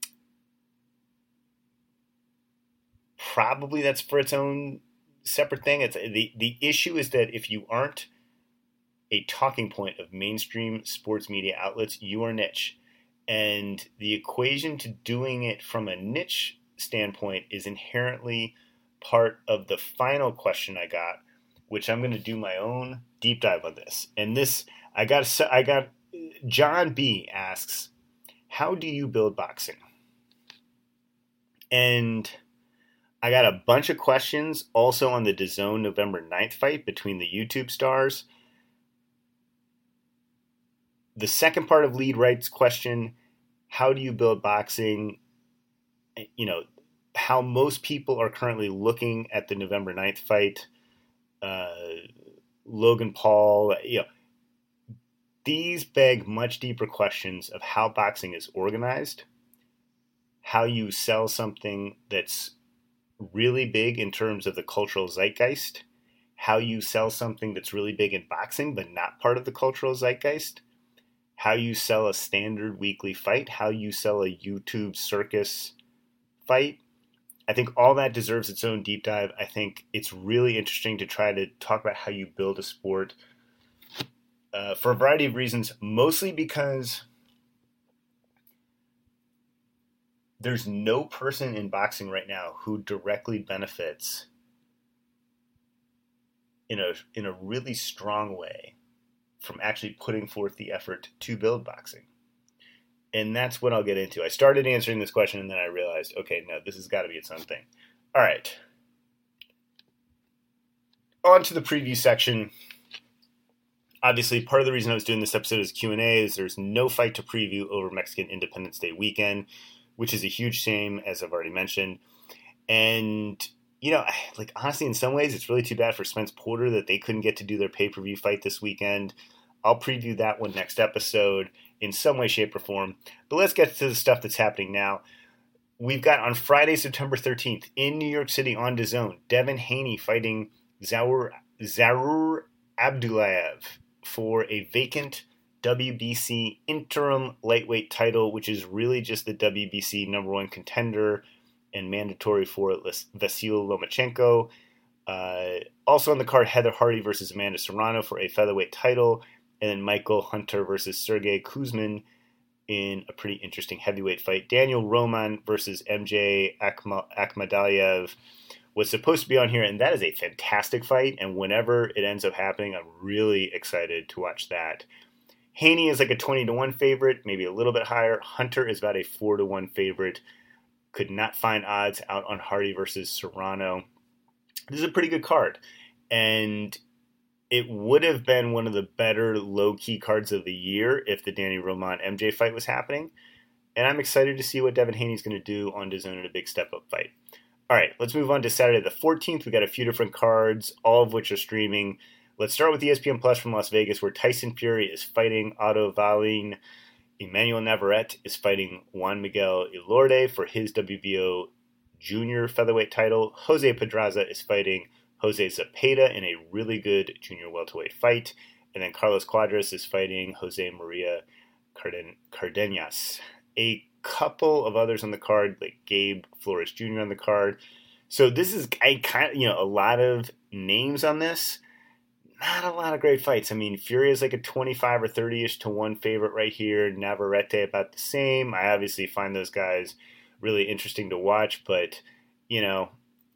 probably that's for its own separate thing. It's the the issue is that if you aren't a talking point of mainstream sports media outlets, you are niche, and the equation to doing it from a niche standpoint is inherently part of the final question I got, which I'm going to do my own deep dive on this. And this, I got, I got, John B asks, how do you build boxing? And I got a bunch of questions also on the DAZN November ninth fight between the YouTube stars. The second part of Lead Wright's question, how do you build boxing? You know, how most people are currently looking at the November ninth fight. Uh, Logan Paul, you know, these beg much deeper questions of how boxing is organized, how you sell something that's really big in terms of the cultural zeitgeist, how you sell something that's really big in boxing but not part of the cultural zeitgeist, how you sell a standard weekly fight, how you sell a YouTube circus fight. I think all that deserves its own deep dive. I think it's really interesting to try to talk about how you build a sport uh, for a variety of reasons, mostly because there's no person in boxing right now who directly benefits in a in a really strong way from actually putting forth the effort to build boxing. And that's what I'll get into. I started answering this question and then I realized, okay, no, this has got to be its own thing. All right. On to the preview section. Obviously, part of the reason I was doing this episode is Q and A is there's no fight to preview over Mexican Independence Day weekend, which is a huge shame, as I've already mentioned. And, you know, like, honestly, in some ways, it's really too bad for Spence Porter that they couldn't get to do their pay-per-view fight this weekend. I'll preview that one next episode in some way, shape, or form. But let's get to the stuff that's happening now. We've got on Friday, September thirteenth, in New York City on DAZN, Devin Haney fighting Zaur, Zaur Abdulayev for a vacant W B C interim lightweight title, which is really just the W B C number one contender and mandatory for Vasyl Lomachenko. Uh, also on the card, Heather Hardy versus Amanda Serrano for a featherweight title, and then Michael Hunter versus Sergey Kuzmin in a pretty interesting heavyweight fight. Daniel Roman versus M J Akhma- Akhmadaliev was supposed to be on here, and that is a fantastic fight, and whenever it ends up happening, I'm really excited to watch that. Haney is like a twenty to one favorite, maybe a little bit higher. Hunter is about a four to one favorite. Could not find odds out on Hardy versus Serrano. This is a pretty good card, and it would have been one of the better low-key cards of the year if the Danny Roman M J fight was happening, and I'm excited to see what Devin Haney's going to do on DAZN in a big step-up fight. All right, let's move on to Saturday the fourteenth. We got a few different cards, all of which are streaming. Let's start with E S P N Plus from Las Vegas, where Tyson Fury is fighting Otto Wallin. Emmanuel Navarrete is fighting Juan Miguel Elorde for his W B O junior featherweight title. Jose Pedraza is fighting Jose Zepeda in a really good junior welterweight fight. And then Carlos Cuadras is fighting Jose Maria Carden- Cardenas. A couple of others on the card, like Gabe Flores Junior on the card. So this is I kind of, you know, a lot of names on this. Not a lot of great fights. I mean, Fury is like a twenty-five or thirty-ish to one favorite right here. Navarrete about the same. I obviously find those guys really interesting to watch, but, you know,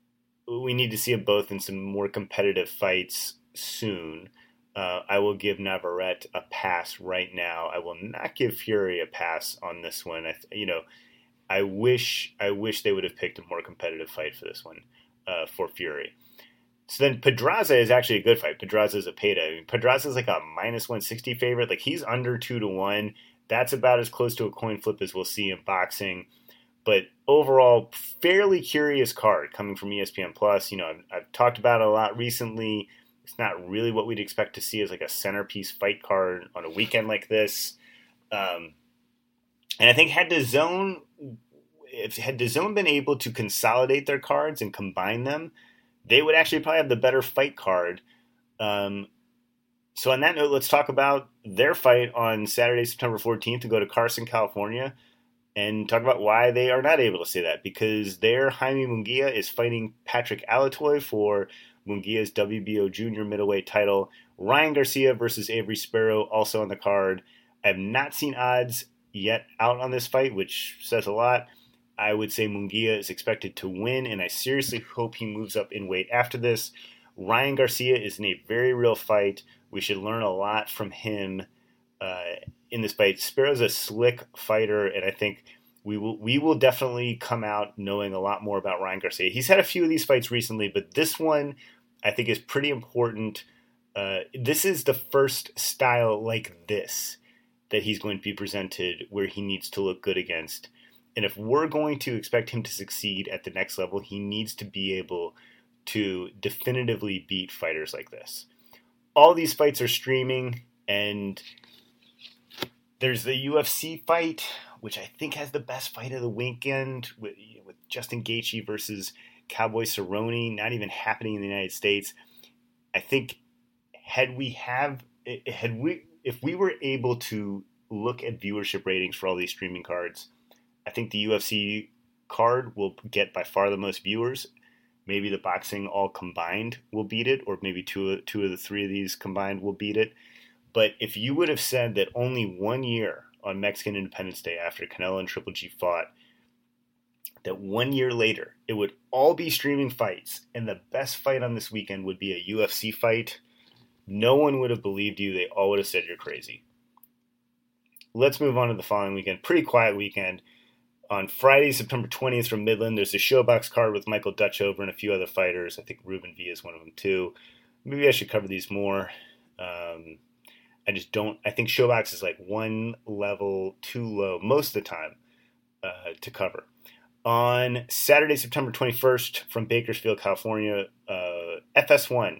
we need to see them both in some more competitive fights soon. Uh, I will give Navarrete a pass right now. I will not give Fury a pass on this one. I, you know, I wish I wish they would have picked a more competitive fight for this one uh, for Fury. So then Pedraza is actually a good fight. Pedraza is a Zepeda. I mean, Pedraza is like a minus one sixty favorite. Like, he's under two to one. That's about as close to a coin flip as we'll see in boxing. but overall, fairly curious card coming from E S P N Plus. You know, I've, I've talked about it a lot recently. It's not really what we'd expect to see as like a centerpiece fight card on a weekend like this. Um, and I think had DAZN, if had DAZN been able to consolidate their cards and combine them, they would actually probably have the better fight card. Um, so on that note, let's talk about their fight on Saturday, September fourteenth, to go to Carson, California, and talk about why they are not able to say that, because their Jaime Munguia is fighting Patrick Alatoy for Munguia's W B O junior middleweight title. Ryan Garcia versus Avery Sparrow also on the card. I have not seen odds yet out on this fight, which says a lot. I would say Munguia is expected to win, and I seriously hope he moves up in weight after this. Ryan Garcia is in a very real fight. We should learn a lot from him uh, in this fight. Sparrow's a slick fighter, and I think we will we will definitely come out knowing a lot more about Ryan Garcia. He's had a few of these fights recently, but this one I think is pretty important. Uh, this is the first style like this that he's going to be presented where he needs to look good against. And if we're going to expect him to succeed at the next level, he needs to be able to definitively beat fighters like this. All these fights are streaming, and there's the U F C fight, which I think has the best fight of the weekend with, with Justin Gaethje versus Cowboy Cerrone, not even happening in the United States. I think had we have had we if we were able to look at viewership ratings for all these streaming cards, I think the U F C card will get by far the most viewers. Maybe the boxing all combined will beat it, or maybe two two of the three of these combined will beat it. But if you would have said that only one year on Mexican Independence Day after Canelo and Triple G fought, that one year later it would all be streaming fights and the best fight on this weekend would be a U F C fight, no one would have believed you. They all would have said you're crazy. Let's move on to the following weekend. Pretty quiet weekend. On Friday, September twentieth from Midland, there's a Showbox card with Michael Dutchover and a few other fighters. I think Ruben V is one of them too. Maybe I should cover these more. Um, I just don't. I think Showbox is like one level too low most of the time uh, to cover. On Saturday, September twenty-first from Bakersfield, California, uh, F S one.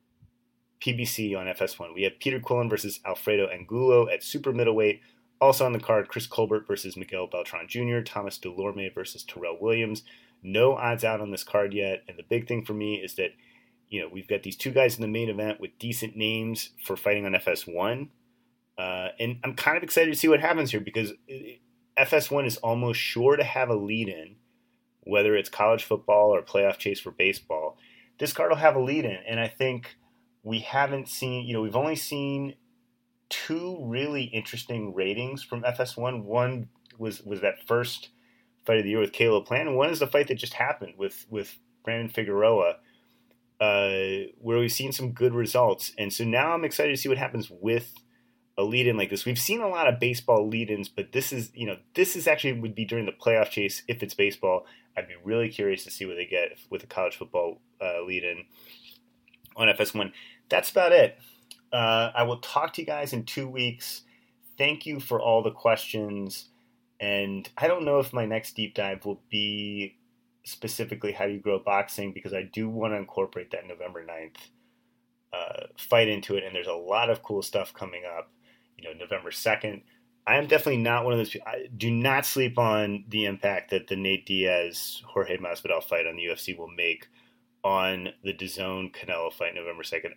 P B C on F S one. We have Peter Quillen versus Alfredo Angulo at super middleweight. Also on the card, Chris Colbert versus Miguel Beltran Junior, Thomas Delorme versus Terrell Williams. No odds out on this card yet, and the big thing for me is that, you know, we've got these two guys in the main event with decent names for fighting on F S one, uh, and I'm kind of excited to see what happens here because F S one is almost sure to have a lead-in, whether it's college football or playoff chase for baseball. This card will have a lead-in, and I think we haven't seen, you know, we've only seen two really interesting ratings from F S one. One was was that first fight of the year with Caleb Plant, and one is the fight that just happened with, with Brandon Figueroa, uh, where we've seen some good results. And so now I'm excited to see what happens with a lead-in like this. We've seen a lot of baseball lead-ins, but this is, you know, this is actually would be during the playoff chase if it's baseball. I'd be really curious to see what they get with a college football uh, lead-in on F S one. That's about it. Uh, I will talk to you guys in two weeks. Thank you for all the questions. And I don't know if my next deep dive will be specifically how do you grow boxing, because I do want to incorporate that November ninth uh, fight into it. And there's a lot of cool stuff coming up. You know, November second. I am definitely not one of those people. I do not sleep on the impact that the Nate Diaz Jorge Masvidal fight on the U F C will make on the DAZN Canelo fight November second.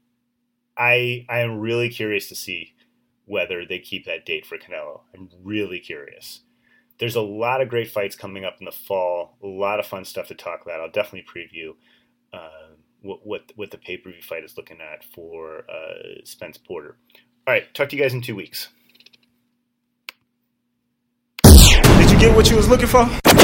I I am really curious to see whether they keep that date for Canelo. I'm really curious. There's a lot of great fights coming up in the fall. A lot of fun stuff to talk about. I'll definitely preview uh, what, what what the pay-per-view fight is looking at for uh, Spence Porter. All right, talk to you guys in two weeks. Did you get what you was looking for?